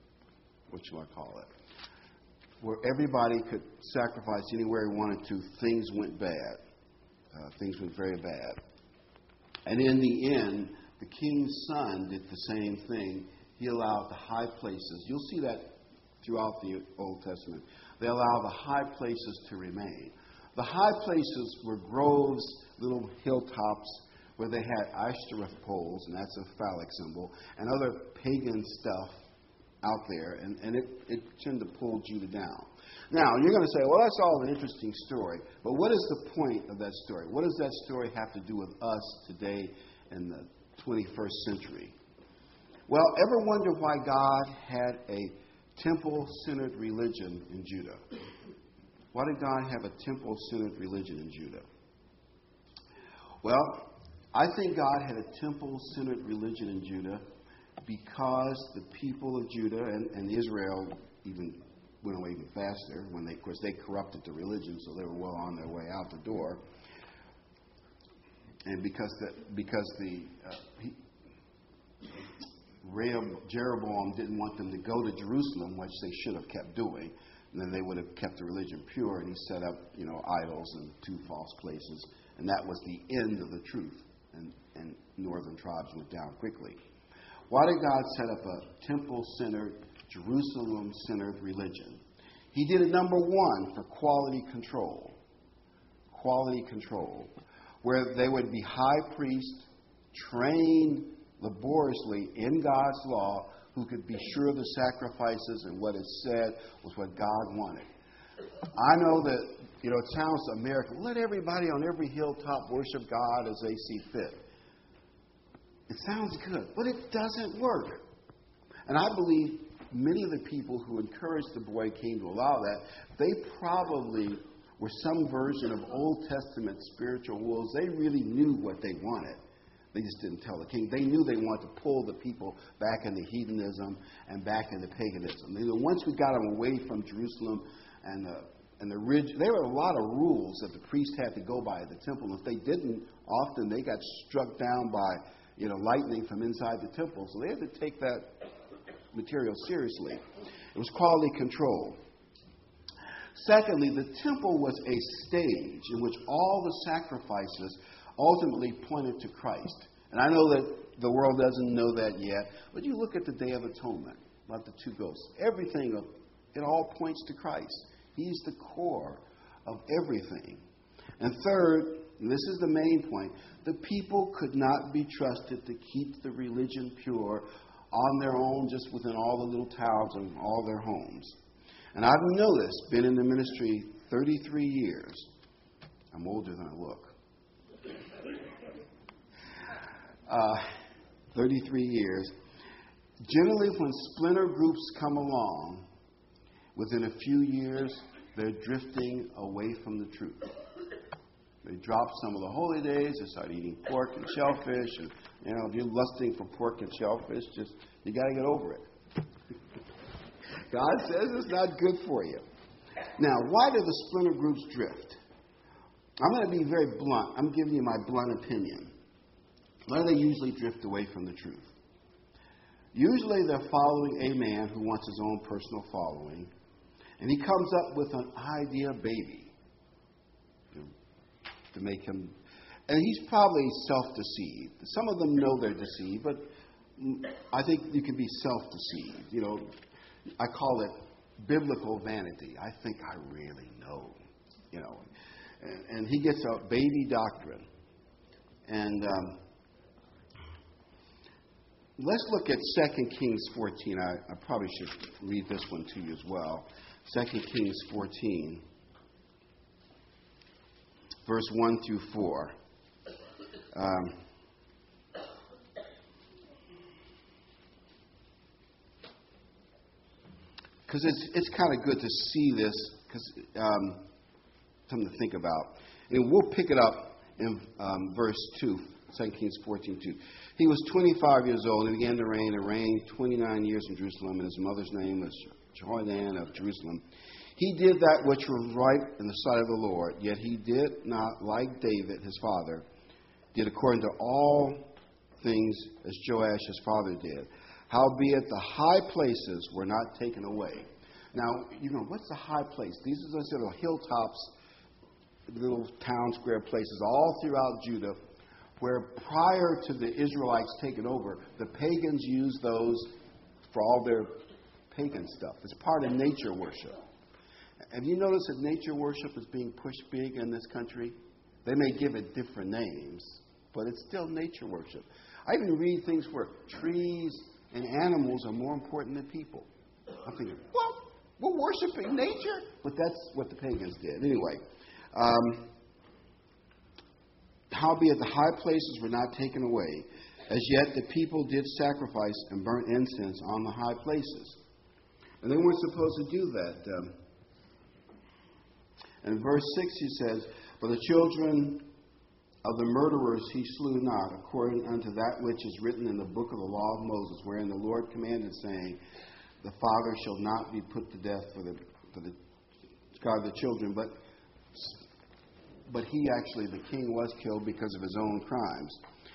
where everybody could sacrifice anywhere he wanted to, things went bad. Things went very bad. And in the end, the king's son did the same thing. He allowed the high places. You'll see that throughout the Old Testament. They allow the high places to remain. The high places were groves, little hilltops, where they had Ashtoreth poles, and that's a phallic symbol, and other pagan stuff out there, and it tended to pull Judah down. Now, you're going to say, well, that's all an interesting story, but what is the point of that story? What does that story have to do with us today in the 21st century? Well, ever wonder why God had a temple-centered religion in Judah? Why did God have a temple-centered religion in Judah? Well, I think God had a temple-centered religion in Judah because the people of Judah and Israel even went away even faster when they corrupted the religion, so they were well on their way out the door. And Jeroboam didn't want them to go to Jerusalem, which they should have kept doing, and then they would have kept the religion pure. And he set up, idols in 2 false places, and that was the end of the truth. And northern tribes went down quickly. Why did God set up a temple-centered, Jerusalem-centered religion? He did it, number one, for quality control. Quality control. Where they would be high priests, trained laboriously in God's law, who could be sure the sacrifices and what is said was what God wanted. I know that, it sounds American. Let everybody on every hilltop worship God as they see fit. It sounds good, but it doesn't work. And I believe many of the people who encouraged the boy king to allow that, they probably were some version of Old Testament spiritual wolves. They really knew what they wanted. They just didn't tell the king. They knew they wanted to pull the people back into heathenism and back into paganism. Once we got them away from Jerusalem and the ridge, there were a lot of rules that the priest had to go by at the temple. If they didn't, often they got struck down by lightning from inside the temple. So they had to take that material seriously. It was quality control. Secondly, the temple was a stage in which all the sacrifices ultimately pointed to Christ. And I know that the world doesn't know that yet, but you look at the Day of Atonement, about the 2 goats. Everything, it all points to Christ. He's the core of everything. And third, and this is the main point, the people could not be trusted to keep the religion pure on their own, just within all the little towns and all their homes. And I've noticed, been in the ministry 33 years. I'm older than I look. 33 years. Generally, when splinter groups come along, within a few years, they're drifting away from the truth. They drop some of the holy days. They start eating pork and shellfish. And, if you're lusting for pork and shellfish, you got to get over it. God says it's not good for you. Now, why do the splinter groups drift? I'm going to be very blunt. I'm giving you my blunt opinion. Why do they usually drift away from the truth? Usually they're following a man who wants his own personal following, and he comes up with an idea baby to make him, and he's probably self-deceived. Some of them know they're deceived, but I think you can be self-deceived. I call it biblical vanity. I think I really know, and he gets a baby doctrine. And let's look at 2 Kings 14. I probably should read this one to you as well. 2 Kings 14, verse 1 through 4. because it's kind of good to see this, because something to think about. And we'll pick it up in verse 2, 2 Kings 14:2. He was 25 years old and began to reign, and reigned 29 years in Jerusalem, and his mother's name was Jehoiadan of Jerusalem. He did that which was right in the sight of the Lord, yet he did not, like David, his father, did according to all things as Joash, his father, did. Howbeit the high places were not taken away. Now, what's the high place? These are those little hilltops, little town square places all throughout Judah, where prior to the Israelites taking over, the pagans used those for all their pagan stuff. It's part of nature worship. Have you noticed that nature worship is being pushed big in this country? They may give it different names, but it's still nature worship. I even read things where trees and animals are more important than people. I'm thinking, what? We're worshiping nature? But that's what the pagans did. Anyway, howbeit the high places were not taken away, as yet the people did sacrifice and burnt incense on the high places. And they weren't supposed to do that. In verse 6 he says, "For the children of the murderers he slew not, according unto that which is written in the book of the law of Moses, wherein the Lord commanded, saying, the father shall not be put to death for the God of the children." But he actually, the king, was killed because of his own crimes.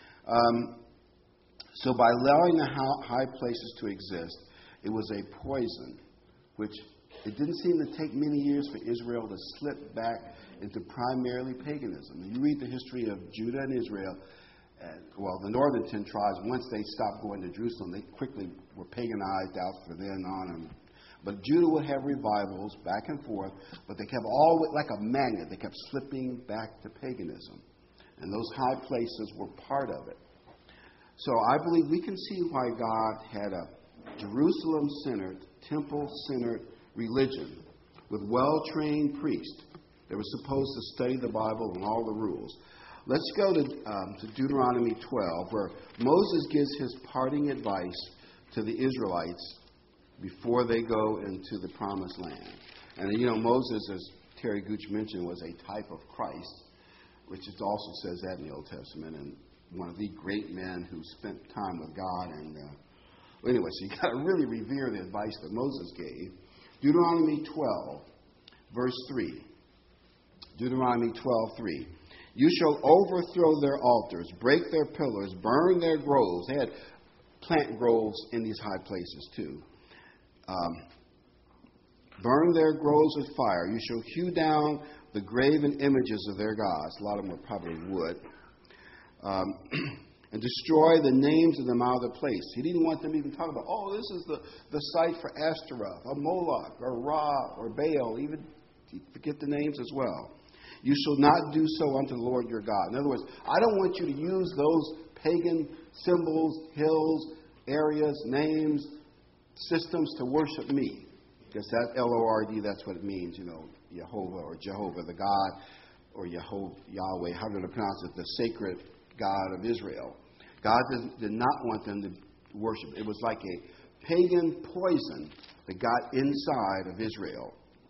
So by allowing the high places to exist, it was a poison, which it didn't seem to take many years for Israel to slip back into primarily paganism. You read the history of Judah and Israel, the northern 10 tribes, once they stopped going to Jerusalem, they quickly were paganized out from then on. But Judah would have revivals back and forth, but they kept like a magnet, they kept slipping back to paganism. And those high places were part of it. So I believe we can see why God had a Jerusalem-centered, temple-centered religion with well-trained priests that were supposed to study the Bible and all the rules. Let's go to Deuteronomy 12, where Moses gives his parting advice to the Israelites before they go into the Promised Land. And Moses, as Terry Gooch mentioned, was a type of Christ, which it also says that in the Old Testament, and one of the great men who spent time with God. Anyway, so you got to really revere the advice that Moses gave. Deuteronomy 12, verse 3. Deuteronomy 12:3. "You shall overthrow their altars, break their pillars, burn their groves." They had plant groves in these high places too. "Burn their groves with fire. You shall hew down the graven images of their gods." A lot of them were probably wood. "And destroy the names of them out of the place." He didn't want them even talking about, this is the site for Ashtaroth, or Moloch, or Ra, or Baal. Even forget the names as well. "You shall not do so unto the Lord your God." In other words, I don't want you to use those pagan symbols, hills, areas, names, systems to worship me. Because that Lord, that's what it means, Jehovah or Jehovah, the God, or Yahweh, however to pronounce it, the sacred God of Israel. God did not want them to worship. It was like a pagan poison that got inside of Israel.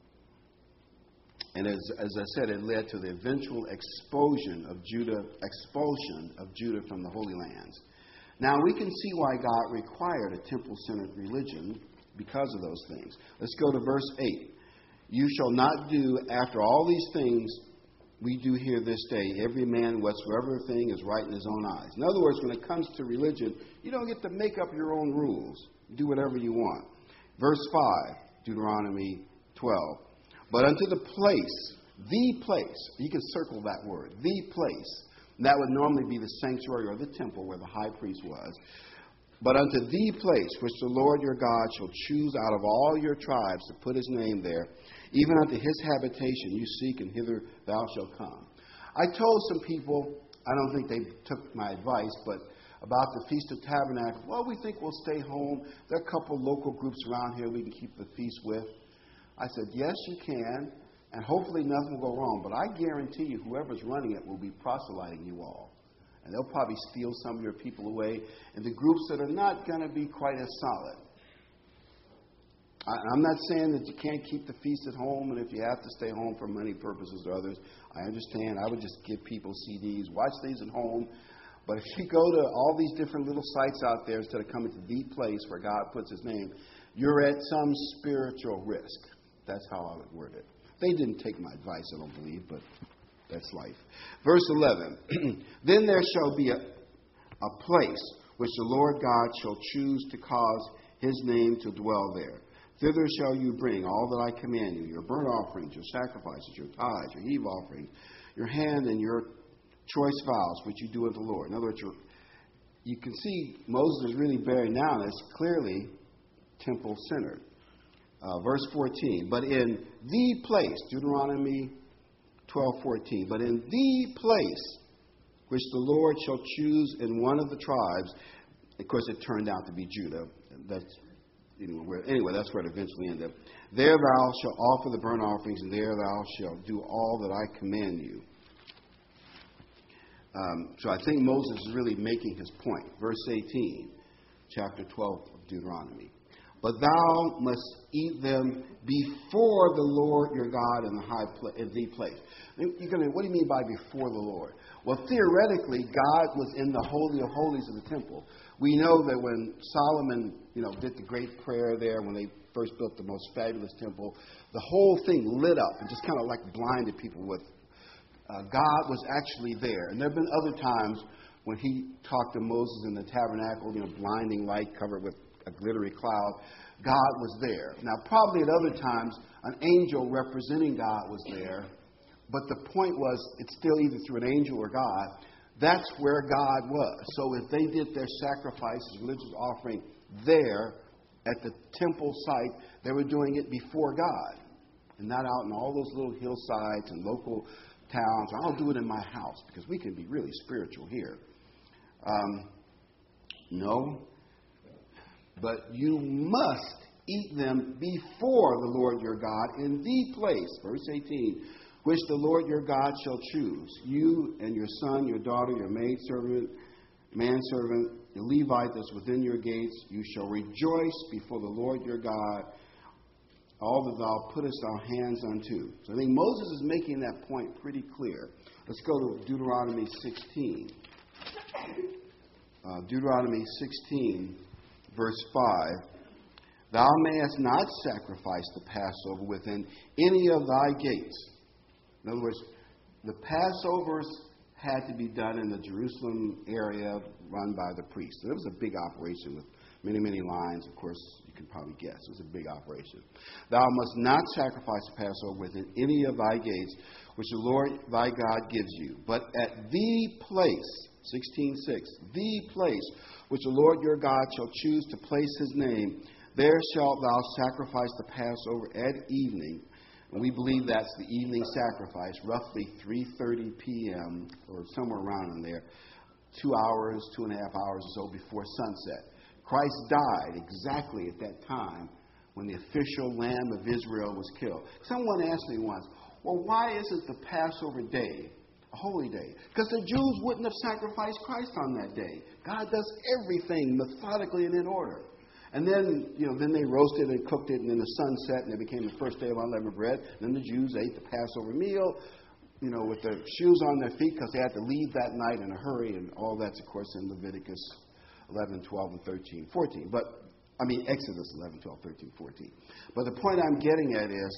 And as I said, it led to the eventual expulsion of Judah from the Holy Lands. Now we can see why God required a temple-centered religion because of those things. Let's go to verse 8. "You shall not do after all these things we do here this day, every man whatsoever thing is right in his own eyes." In other words, when it comes to religion, you don't get to make up your own rules. Do whatever you want. Verse 5, Deuteronomy 12. "But unto the place," you can circle that word, the place. And that would normally be the sanctuary or the temple where the high priest was. "But unto the place which the Lord your God shall choose out of all your tribes to put his name there, even unto his habitation you seek, and hither thou shalt come." I told some people, I don't think they took my advice, but about the Feast of Tabernacles, we think we'll stay home. There are a couple local groups around here we can keep the feast with. I said, yes, you can, and hopefully nothing will go wrong. But I guarantee you, whoever's running it will be proselyting you all. And they'll probably steal some of your people away in the groups that are not going to be quite as solid. I'm not saying that you can't keep the feast at home, and if you have to stay home for money purposes or others, I understand. I would just give people CDs, watch these at home. But if you go to all these different little sites out there instead of coming to the place where God puts His name, you're at some spiritual risk. That's how I would word it. They didn't take my advice, I don't believe, but that's life. Verse 11, then there shall be a place which the Lord God shall choose to cause His name to dwell there. Thither shall you bring all that I command you, your burnt offerings, your sacrifices, your tithes, your heave offerings, your hand and your choice vows, which you do unto the Lord. In other words, you can see Moses is really bearing down. It's clearly temple-centered. Verse 14, but in the place, Deuteronomy 12:14, but in the place which the Lord shall choose in one of the tribes, of course it turned out to be Judah. Anyway, that's where it eventually ended. There thou shalt offer the burnt offerings, and there thou shalt do all that I command you. So I think Moses is really making his point. Verse 18, chapter 12 of Deuteronomy. But thou must eat them before the Lord your God in the place. You're going to, what do you mean by before the Lord? Well, theoretically, God was in the Holy of Holies of the temple. We know that when Solomon, did the great prayer there, when they first built the most fabulous temple, the whole thing lit up and just kind of like blinded people with God was actually there. And there have been other times when He talked to Moses in the tabernacle, blinding light covered with a glittery cloud. God was there. Now, probably at other times, an angel representing God was there. But the point was, it's still either through an angel or God. That's where God was. So if they did their sacrifices, religious offering there at the temple site, they were doing it before God. And not out in all those little hillsides and local towns. I'll do it in my house because we can be really spiritual here. No. But you must eat them before the Lord your God in the place, verse 18, which the Lord your God shall choose. You and your son, your daughter, your maidservant, manservant, the Levite that's within your gates, you shall rejoice before the Lord your God, all that thou puttest thy hands unto. So I think Moses is making that point pretty clear. Let's go to Deuteronomy 16. Deuteronomy 16, verse 5. Thou mayest not sacrifice the Passover within any of thy gates. In other words, the Passovers had to be done in the Jerusalem area run by the priests. So it was a big operation with many, many lines. Of course, you can probably guess. It was a big operation. Thou must not sacrifice the Passover within any of thy gates, which the Lord thy God gives you. But at the place, 16:6, the place which the Lord your God shall choose to place His name, there shalt thou sacrifice the Passover at evening. And we believe that's the evening sacrifice, roughly 3:30 p.m. or somewhere around in there, 2 hours, 2.5 hours or so before sunset. Christ died exactly at that time when the official Lamb of Israel was killed. Someone asked me once, well, why isn't the Passover day a holy day? Because the Jews wouldn't have sacrificed Christ on that day. God does everything methodically and in order. And then, then they roasted and cooked it, and then the sun set, and it became the first day of unleavened bread. Then the Jews ate the Passover meal, with their shoes on their feet because they had to leave that night in a hurry, and all that's, of course, in Leviticus 11, 12, and 13, 14. Exodus 11, 12, 13, 14. But the point I'm getting at is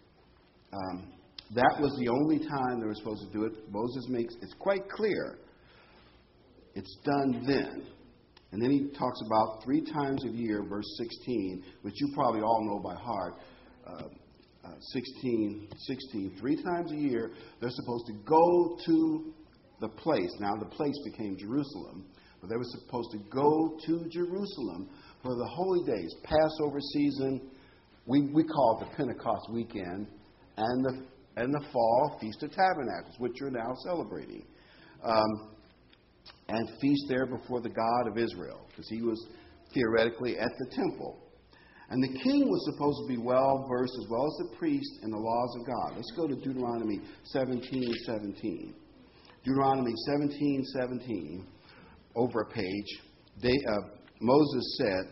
that was the only time they were supposed to do it. Moses makes it's quite clear. It's done then. And then he talks about 3 times a year, verse 16, which you probably all know by heart. 16, 3 times a year, they're supposed to go to the place. Now, the place became Jerusalem, but they were supposed to go to Jerusalem for the holy days, Passover season. We call it the Pentecost weekend, and the fall Feast of Tabernacles, which you're now celebrating. And feast there before the God of Israel, because he was theoretically at the temple. And the king was supposed to be well-versed, as well as the priest, in the laws of God. Let's go to Deuteronomy 17:17. Deuteronomy 17:17, over a page. Moses said,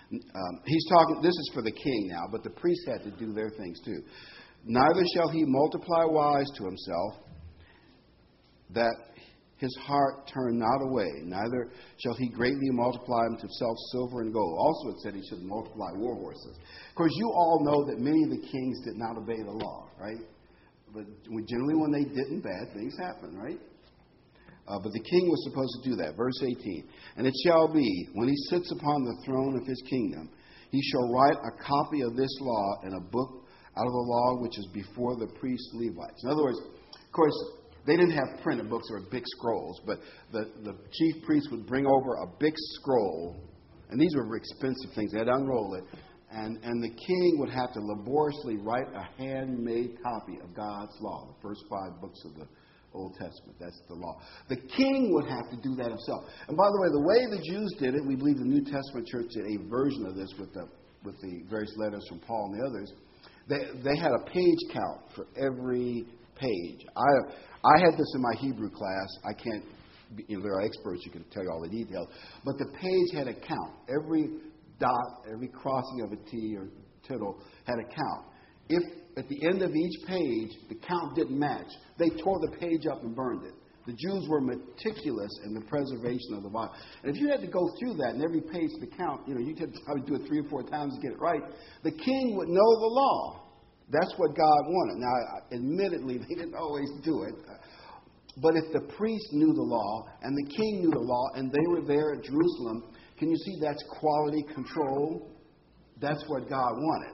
He's talking, this is for the king now, but the priests had to do their things too. Neither shall he multiply wives to himself, that his heart turn not away. Neither shall he greatly multiply unto himself silver and gold. Also it said he should multiply war horses. Of course, you all know that many of the kings did not obey the law, right? But generally when they didn't, bad things happen, right? But the king was supposed to do that. Verse 18. And it shall be, when he sits upon the throne of his kingdom, he shall write a copy of this law in a book out of the law which is before the priests Levites. In other words, of course, they didn't have printed books or big scrolls, but the chief priest would bring over a big scroll, and these were expensive things. They had to unroll it, and the king would have to laboriously write a handmade copy of God's law, the first 5 books of the Old Testament. That's the law. The king would have to do that himself. And by the way, the way the Jews did it, we believe the New Testament church did a version of this with the various letters from Paul and the others. They had a page count for every page. I had this in my Hebrew class. I can't, there are experts who can tell you all the details. But the page had a count. Every dot, every crossing of a T or tittle had a count. If at the end of each page the count didn't match, they tore the page up and burned it. The Jews were meticulous in the preservation of the Bible. And if you had to go through that and every page to count, you had to probably do it 3 or 4 times to get it right. The king would know the law. That's what God wanted. Now, admittedly, they didn't always do it. But if the priest knew the law and the king knew the law and they were there at Jerusalem, can you see that's quality control? That's what God wanted.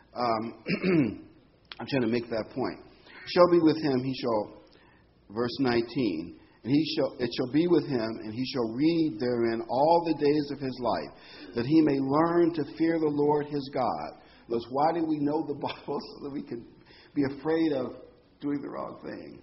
I'm trying to make that point. Shall be with him, he shall, verse 19, and it shall be with him, and he shall read therein all the days of his life, that he may learn to fear the Lord his God. Thus, why do we know the Bible? So that we can be afraid of doing the wrong thing.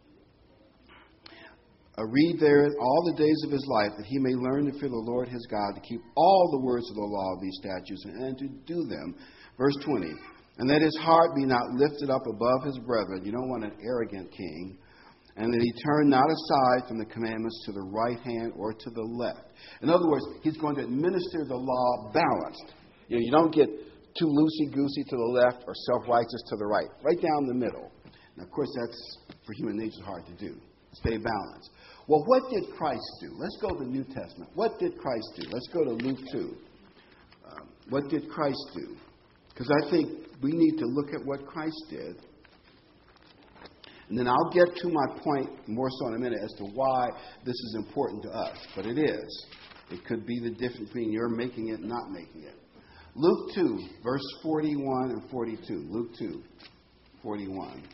Read there all the days of his life, that he may learn to fear the Lord his God, to keep all the words of the law of these statutes, and to do them. Verse 20. And that his heart be not lifted up above his brethren. You don't want an arrogant king. And that he turn not aside from the commandments to the right hand or to the left. In other words, he's going to administer the law balanced. You don't get too loosey-goosey to the left or self-righteous to the right. Right down the middle. Now, of course, that's for human nature hard to do. Stay balanced. Well, what did Christ do? Let's go to the New Testament. What did Christ do? Let's go to Luke 2. What did Christ do? Because I think we need to look at what Christ did. And then I'll get to my point more so in a minute as to why this is important to us. But it is. It could be the difference between your making it and not making it. Luke 2, verse 41 and 42. Luke 2, 41.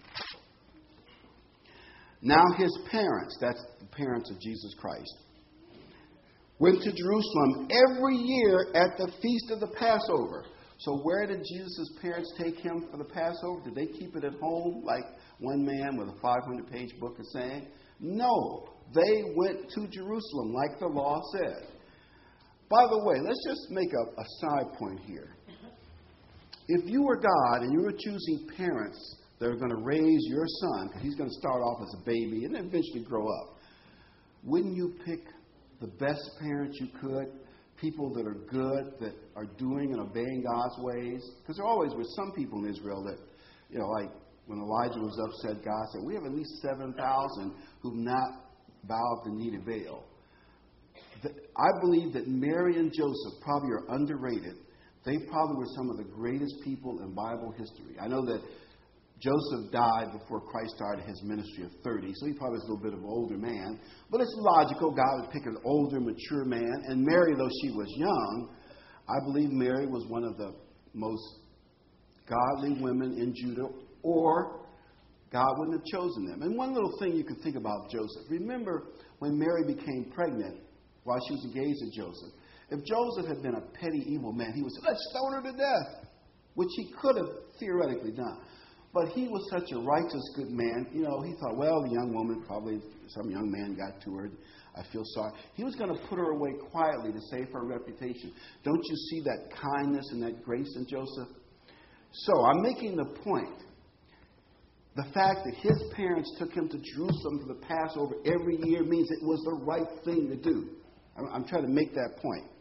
Now his parents, that's the parents of Jesus Christ, went to Jerusalem every year at the feast of the Passover. So where did Jesus' parents take him for the Passover? Did they keep it at home like one man with a 500-page book is saying? No. They went to Jerusalem like the law said. By the way, let's just make a side point here. If you were God and you were choosing parents that are going to raise your son, because he's going to start off as a baby and then eventually grow up, wouldn't you pick the best parents you could? People that are good, that are doing and obeying God's ways? Because there always were some people in Israel that, like when Elijah was upset, God said, we have at least 7,000 who've not bowed the knee to Baal. I believe that Mary and Joseph probably are underrated. They probably were some of the greatest people in Bible history. I know that Joseph died before Christ started his ministry of 30, so he probably was a little bit of an older man. But it's logical God would pick an older, mature man. And Mary, though she was young, I believe Mary was one of the most godly women in Judah, or God wouldn't have chosen them. And one little thing you can think about Joseph. Remember when Mary became pregnant while she was engaged to Joseph. If Joseph had been a petty, evil man, he would say, let's stone her to death, which he could have theoretically done. But he was such a righteous, good man. He thought, well, the young woman, probably some young man got to her. I feel sorry. He was going to put her away quietly to save her reputation. Don't you see that kindness and that grace in Joseph? So I'm making the point. The fact that his parents took him to Jerusalem for the Passover every year means it was the right thing to do. I'm trying to make that point.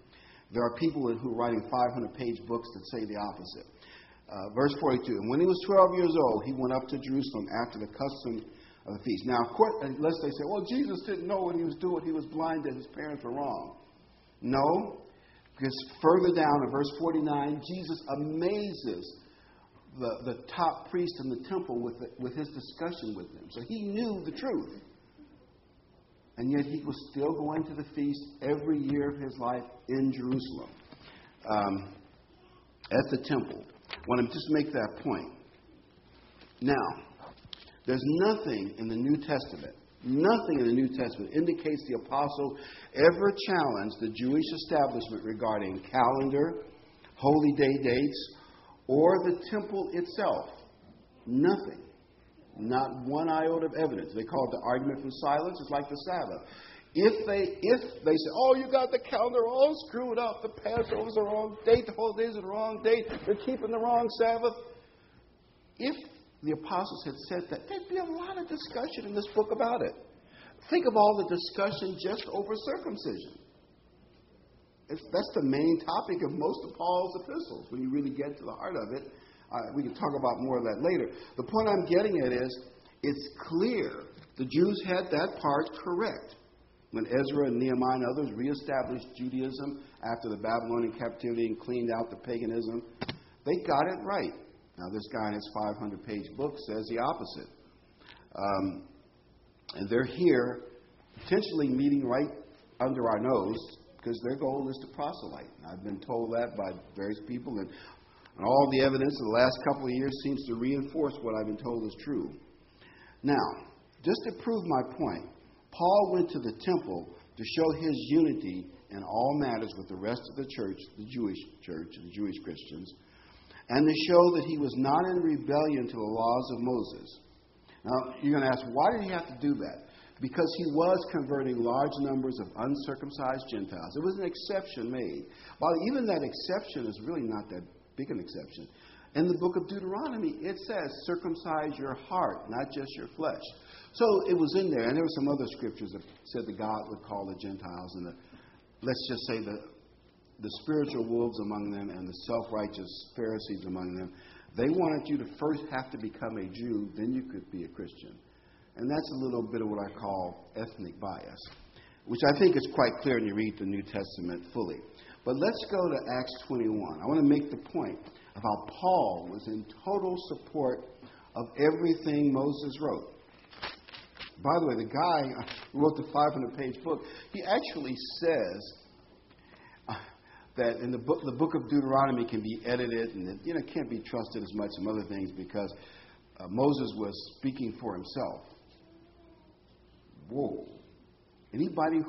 There are people who are writing 500-page books that say the opposite. Verse 42, and when he was 12 years old, he went up to Jerusalem after the custom of the feast. Now, of course, unless they say, well, Jesus didn't know what he was doing. He was blind and his parents were wrong. No, because further down in verse 49, Jesus amazes the top priest in the temple with his discussion with them. So he knew the truth. And yet he was still going to the feast every year of his life in Jerusalem, at the temple. I want to just make that point. Now, there's nothing in the New Testament indicates the apostle ever challenged the Jewish establishment regarding calendar, holy day dates, or the temple itself. Nothing. Not one iota of evidence. They call it the argument from silence. It's like the Sabbath. If they say, oh, you got the calendar all screwed up, the Passover's the wrong date, the holidays are the wrong date, they're keeping the wrong Sabbath. If the apostles had said that, there'd be a lot of discussion in this book about it. Think of all the discussion just over circumcision. That's the main topic of most of Paul's epistles. When you really get to the heart of it, we can talk about more of that later. The point I'm getting at is, it's clear the Jews had that part correct. When Ezra and Nehemiah and others reestablished Judaism after the Babylonian captivity and cleaned out the paganism, they got it right. Now, this guy in his 500-page book says the opposite. And they're here potentially meeting right under our nose because their goal is to proselyte. And I've been told that by various people, and all the evidence of the last couple of years seems to reinforce what I've been told is true. Now, just to prove my point, Paul went to the temple to show his unity in all matters with the rest of the church, the Jewish Christians, and to show that he was not in rebellion to the laws of Moses. Now, you're going to ask, why did he have to do that? Because he was converting large numbers of uncircumcised Gentiles. There was an exception made. While even that exception is really not that big an exception. In the book of Deuteronomy, it says, circumcise your heart, not just your flesh. So it was in there. And there were some other scriptures that said that God would call the Gentiles and let's just say the spiritual wolves among them and the self-righteous Pharisees among them. They wanted you to first have to become a Jew, then you could be a Christian. And that's a little bit of what I call ethnic bias, which I think is quite clear when you read the New Testament fully. But let's go to Acts 21. I want to make the point of how Paul was in total support of everything Moses wrote. By the way, the guy who wrote the 500-page book, he actually says that in the book of Deuteronomy can be edited and it can't be trusted as much as some other things because Moses was speaking for himself. Whoa. Anybody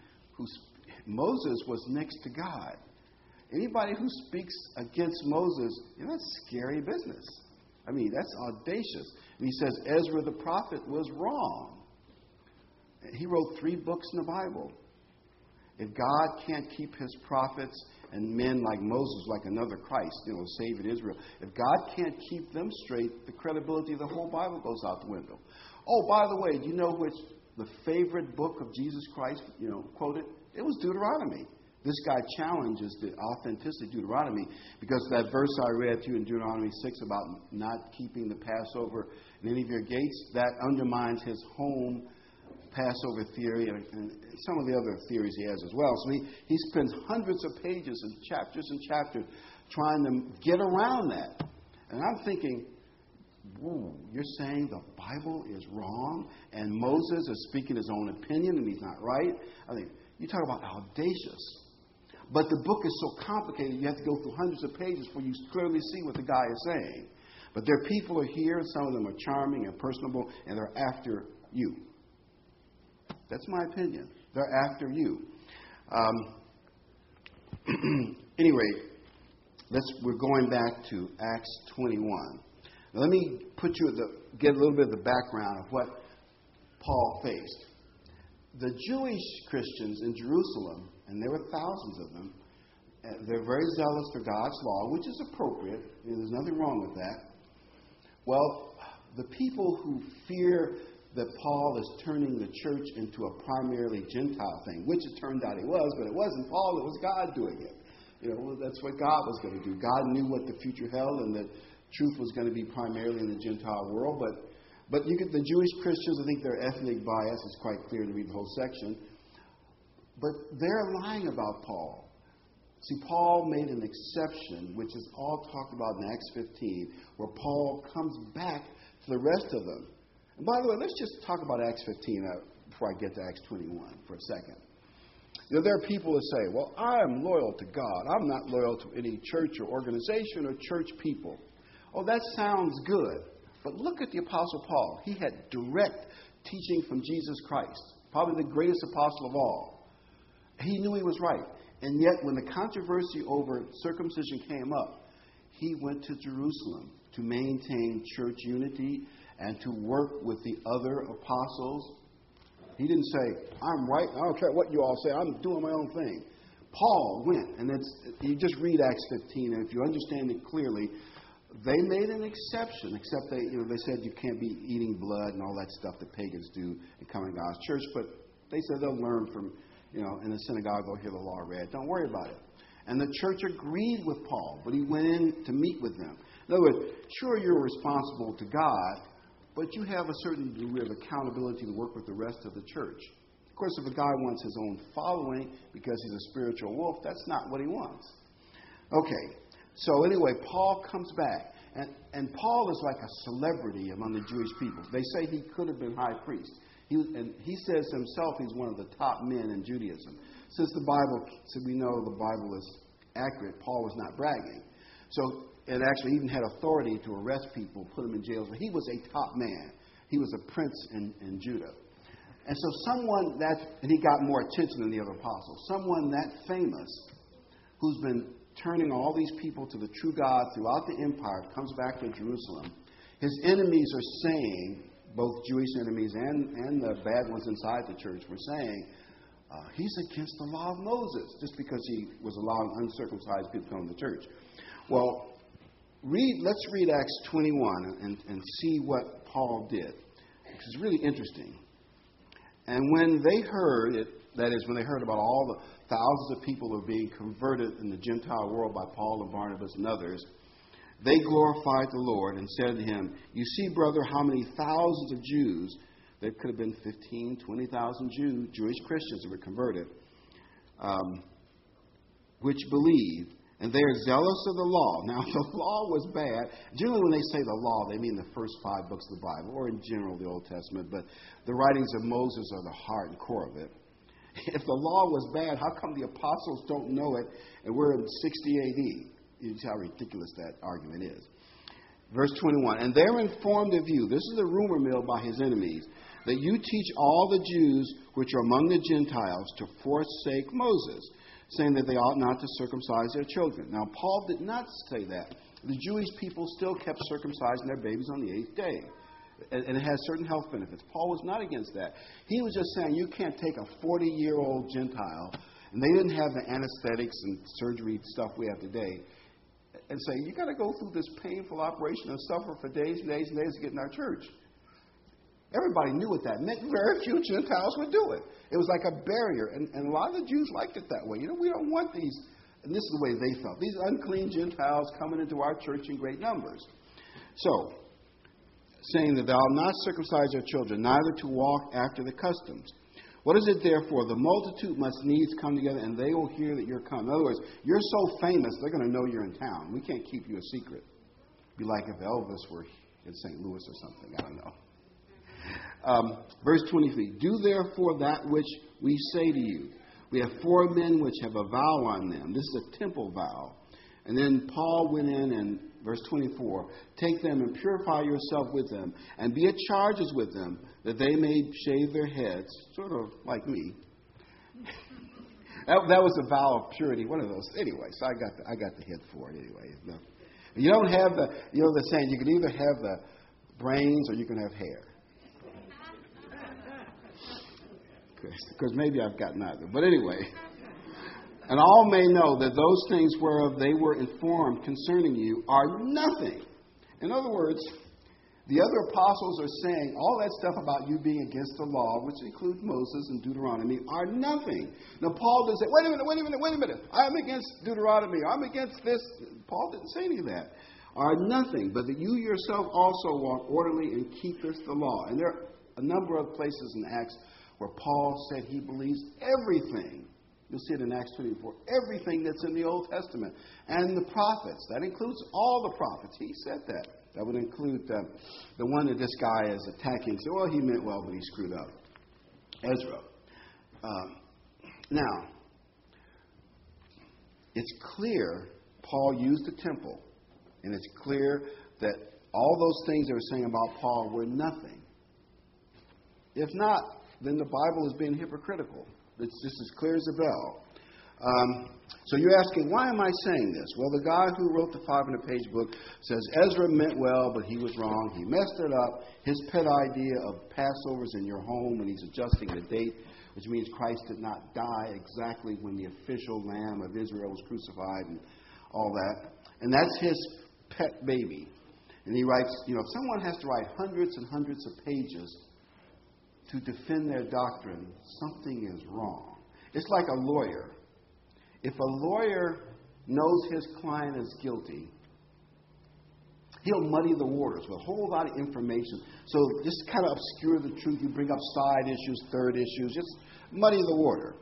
Moses was next to God. Anybody who speaks against Moses, that's scary business. I mean, that's audacious. And he says Ezra the prophet was wrong. He wrote 3 books in the Bible. If God can't keep his prophets and men like Moses, like another Christ, saving Israel, if God can't keep them straight, the credibility of the whole Bible goes out the window. Oh, by the way, do you know which the favorite book of Jesus Christ, quoted? It was Deuteronomy. This guy challenges the authenticity of Deuteronomy because that verse I read to you in Deuteronomy 6 about not keeping the Passover in any of your gates, that undermines his home Passover theory and some of the other theories he has as well. So he spends hundreds of pages and chapters trying to get around that. And I'm thinking, whoa, you're saying the Bible is wrong and Moses is speaking his own opinion and he's not right? I mean, you talk about audacious. But the book is so complicated, you have to go through hundreds of pages before you clearly see what the guy is saying. But their people are here, and some of them are charming and personable, and they're after you. That's my opinion. They're after you. Anyway, we're going back to Acts 21. Now, let me get a little bit of the background of what Paul faced. The Jewish Christians in Jerusalem, and there were thousands of them, they're very zealous for God's law, which is appropriate. There's nothing wrong with that. Well, the people who fear that Paul is turning the church into a primarily Gentile thing, which it turned out he was, but it wasn't Paul, it was God doing it. That's what God was going to do. God knew what the future held, and that truth was going to be primarily in the Gentile world. But you get the Jewish Christians, I think their ethnic bias is quite clear to read the whole section. But they're lying about Paul. See, Paul made an exception, which is all talked about in Acts 15, where Paul comes back to the rest of them. And by the way, let's just talk about Acts 15 before I get to Acts 21 for a second. There are people who say, well, I am loyal to God. I'm not loyal to any church or organization or church people. Oh, that sounds good. But look at the Apostle Paul. He had direct teaching from Jesus Christ, probably the greatest apostle of all. He knew he was right. And yet, when the controversy over circumcision came up, he went to Jerusalem to maintain church unity and to work with the other apostles. He didn't say, I'm right, I don't care what you all say, I'm doing my own thing. Paul went, and you just read Acts 15, and if you understand it clearly, they made an exception, except they said you can't be eating blood and all that stuff that pagans do and come in God's church, but they said they'll learn from, in the synagogue, they'll hear the law read. Don't worry about it. And the church agreed with Paul, but he went in to meet with them. In other words, sure, you're responsible to God, but you have a certain degree of accountability to work with the rest of the church. Of course, if a guy wants his own following because he's a spiritual wolf, that's not what he wants. Okay, so anyway, Paul comes back. And Paul is like a celebrity among the Jewish people. They say he could have been high priest. And he says himself he's one of the top men in Judaism. Since we know the Bible is accurate, Paul was not bragging. So it actually even had authority to arrest people, put them in jail. So he was a top man. He was a prince in Judah. And so and he got more attention than the other apostles. Someone that famous, who's been turning all these people to the true God throughout the empire, comes back to Jerusalem. His enemies are saying, both Jewish enemies and the bad ones inside the church were saying, he's against the law of Moses, just because he was allowing uncircumcised people to come to the church. Well, let's read Acts 21 and see what Paul did. It's really interesting. And when they heard it, that is, when they heard about all the thousands of people who were being converted in the Gentile world by Paul and Barnabas and others, they glorified the Lord and said to him, you see, brother, how many thousands of Jews, there could have been 15, 20,000 Jewish Christians who were converted, which believe, and they are zealous of the law. Now, the law was bad. Generally, when they say the law, they mean the first 5 books of the Bible, or in general, the Old Testament, but the writings of Moses are the heart and core of it. If the law was bad, how come the apostles don't know it and we're in 60 A.D.? You see how ridiculous that argument is. Verse 21, and they're informed of you, this is a rumor mill by his enemies, that you teach all the Jews which are among the Gentiles to forsake Moses, saying that they ought not to circumcise their children. Now, Paul did not say that. The Jewish people still kept circumcising their babies on the 8th day. And it has certain health benefits. Paul was not against that. He was just saying you can't take a 40-year-old Gentile, and they didn't have the anesthetics and surgery stuff we have today, and say, you got to go through this painful operation and suffer for days and days and days to get in our church. Everybody knew what that meant. Very few Gentiles would do it. It was like a barrier. And a lot of the Jews liked it that way. We don't want these, and this is the way they felt, these unclean Gentiles coming into our church in great numbers. So, saying that thou not circumcise your children, neither to walk after the customs. What is it therefore? The multitude must needs come together, and they will hear that you're come. In other words, you're so famous, they're going to know you're in town. We can't keep you a secret. It'd be like if Elvis were in St. Louis or something. I don't know. Verse 23. Do therefore that which we say to you. We have 4 men which have a vow on them. This is a temple vow. And then Paul went in and, verse 24, take them and purify yourself with them, and be at charges with them, that they may shave their heads, sort of like me. that was a vow of purity, one of those. Anyway, so I got the head for it anyway. No. You don't have the saying, you can either have the brains or you can have hair. Because maybe I've got neither. But anyway. And all may know that those things whereof they were informed concerning you are nothing. In other words, The other apostles are saying all that stuff about you being against the law, which includes Moses and Deuteronomy, are nothing. Now, Paul doesn't say, wait a minute. I'm against Deuteronomy. I'm against this. Paul didn't say any of that. Are nothing, but that you yourself also walk orderly and keepeth the law. And there are a number of places in Acts where Paul said he believes everything. You'll see it in Acts 24. Everything that's in the Old Testament. And the prophets. That includes all the prophets. He said that. That would include the one that this guy is attacking. So, well, he meant well, but he screwed up. Ezra. Now, it's clear Paul used the temple. And it's clear that all those things they were saying about Paul were nothing. If not, then the Bible is being hypocritical. It's just as clear as a bell. So you're asking, why am I saying this? Well, the guy who wrote the 500-page book says Ezra meant well, but he was wrong. He messed it up. His pet idea of Passovers in your home, and he's adjusting the date, which means Christ did not die exactly when the official Lamb of Israel was crucified and all that. And that's his pet baby. And he writes, if someone has to write hundreds and hundreds of pages to defend their doctrine, something is wrong. It's like a lawyer. If a lawyer knows his client is guilty, he'll muddy the waters with a whole lot of information. So just kind of obscure the truth. You bring up side issues, third issues, just muddy the water.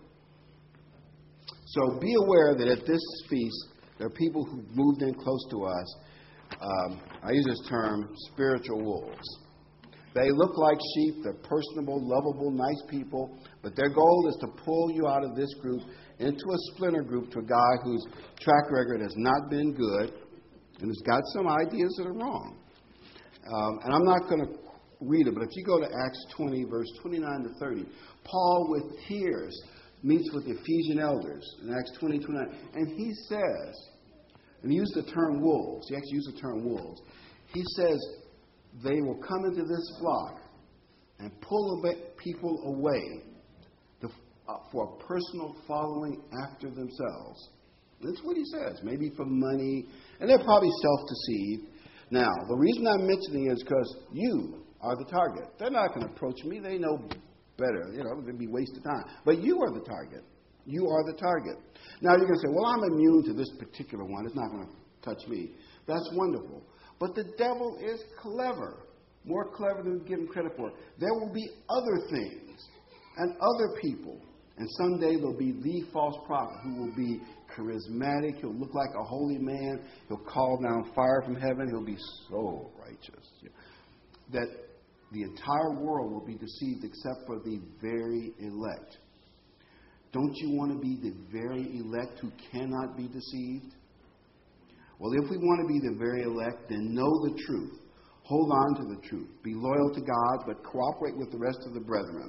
So be aware that at this feast, there are people who moved in close to us. I use this term, spiritual wolves. They look like sheep. They're personable, lovable, nice people. But their goal is to pull you out of this group into a splinter group to a guy whose track record has not been good and has got some ideas that are wrong. And I'm not going to read it, but if you go to Acts 20, verse 29 to 30, Paul, with tears, meets with the Ephesian elders in Acts 20, 29. And he says, and he used the term wolves. He actually used the term wolves. He says, they will come into this flock and pull people away for a personal following after themselves. That's what he says. Maybe for money. And they're probably self-deceived. Now, the reason I'm mentioning it is because you are the target. They're not going to approach me. They know better. It'd be a waste of time. But you are the target. You are the target. Now, you're going to say, well, I'm immune to this particular one. It's not going to touch me. That's wonderful. But the devil is clever, more clever than we give him credit for. There will be other things and other people. And someday there'll be the false prophet who will be charismatic. He'll look like a holy man. He'll call down fire from heaven. He'll be so righteous that the entire world will be deceived except for the very elect. Don't you want to be the very elect who cannot be deceived? Well, if we want to be the very elect, then know the truth. Hold on to the truth. Be loyal to God, but cooperate with the rest of the brethren.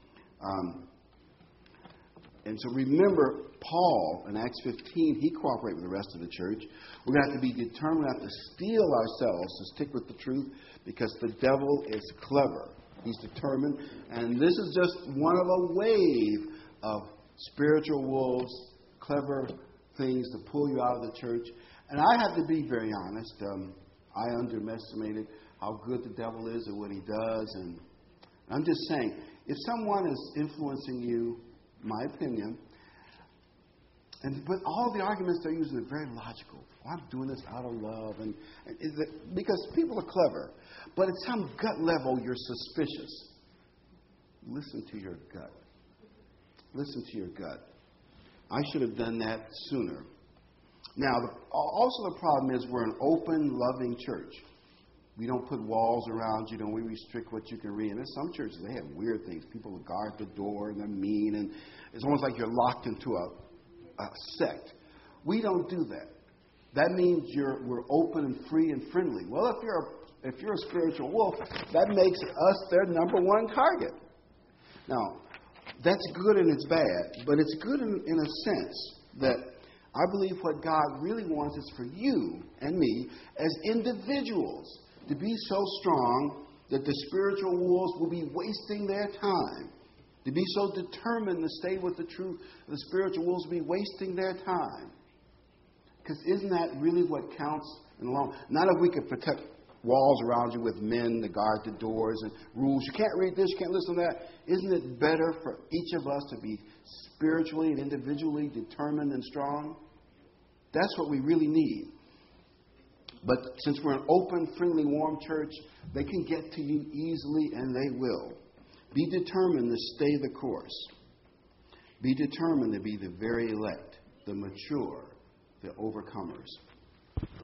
And so remember, Paul, in Acts 15, he cooperated with the rest of the church. We're going to have to be determined not to steel ourselves to stick with the truth because the devil is clever. He's determined. And this is just one of a wave of spiritual wolves, clever things to pull you out of the church. And I have to be very honest. I underestimated how good the devil is at what he does. And I'm just saying, if someone is influencing you, my opinion, but all the arguments they're using are very logical. Oh, I'm doing this out of love, because people are clever. But at some gut level, you're suspicious. Listen to your gut. Listen to your gut. I should have done that sooner. Now, also the problem is we're an open, loving church. We don't put walls around you. We restrict what you can read. And there's some churches, they have weird things. People will guard the door and they're mean. And it's almost like you're locked into a sect. We don't do that. That means we're open and free and friendly. Well, if you're a spiritual wolf, that makes us their number one target. Now, that's good and it's bad. But it's good in a sense that I believe what God really wants is for you and me as individuals to be so strong that the spiritual wolves will be wasting their time. To be so determined to stay with the truth, the spiritual wolves will be wasting their time. Because isn't that really what counts in the long run? Not if we could protect walls around you with men to guard the doors and rules. You can't read this, you can't listen to that. Isn't it better for each of us to be spiritually and individually determined and strong? That's what we really need. But since we're an open, friendly, warm church, they can get to you easily, and they will. Be determined to stay the course. Be determined to be the very elect, the mature, the overcomers.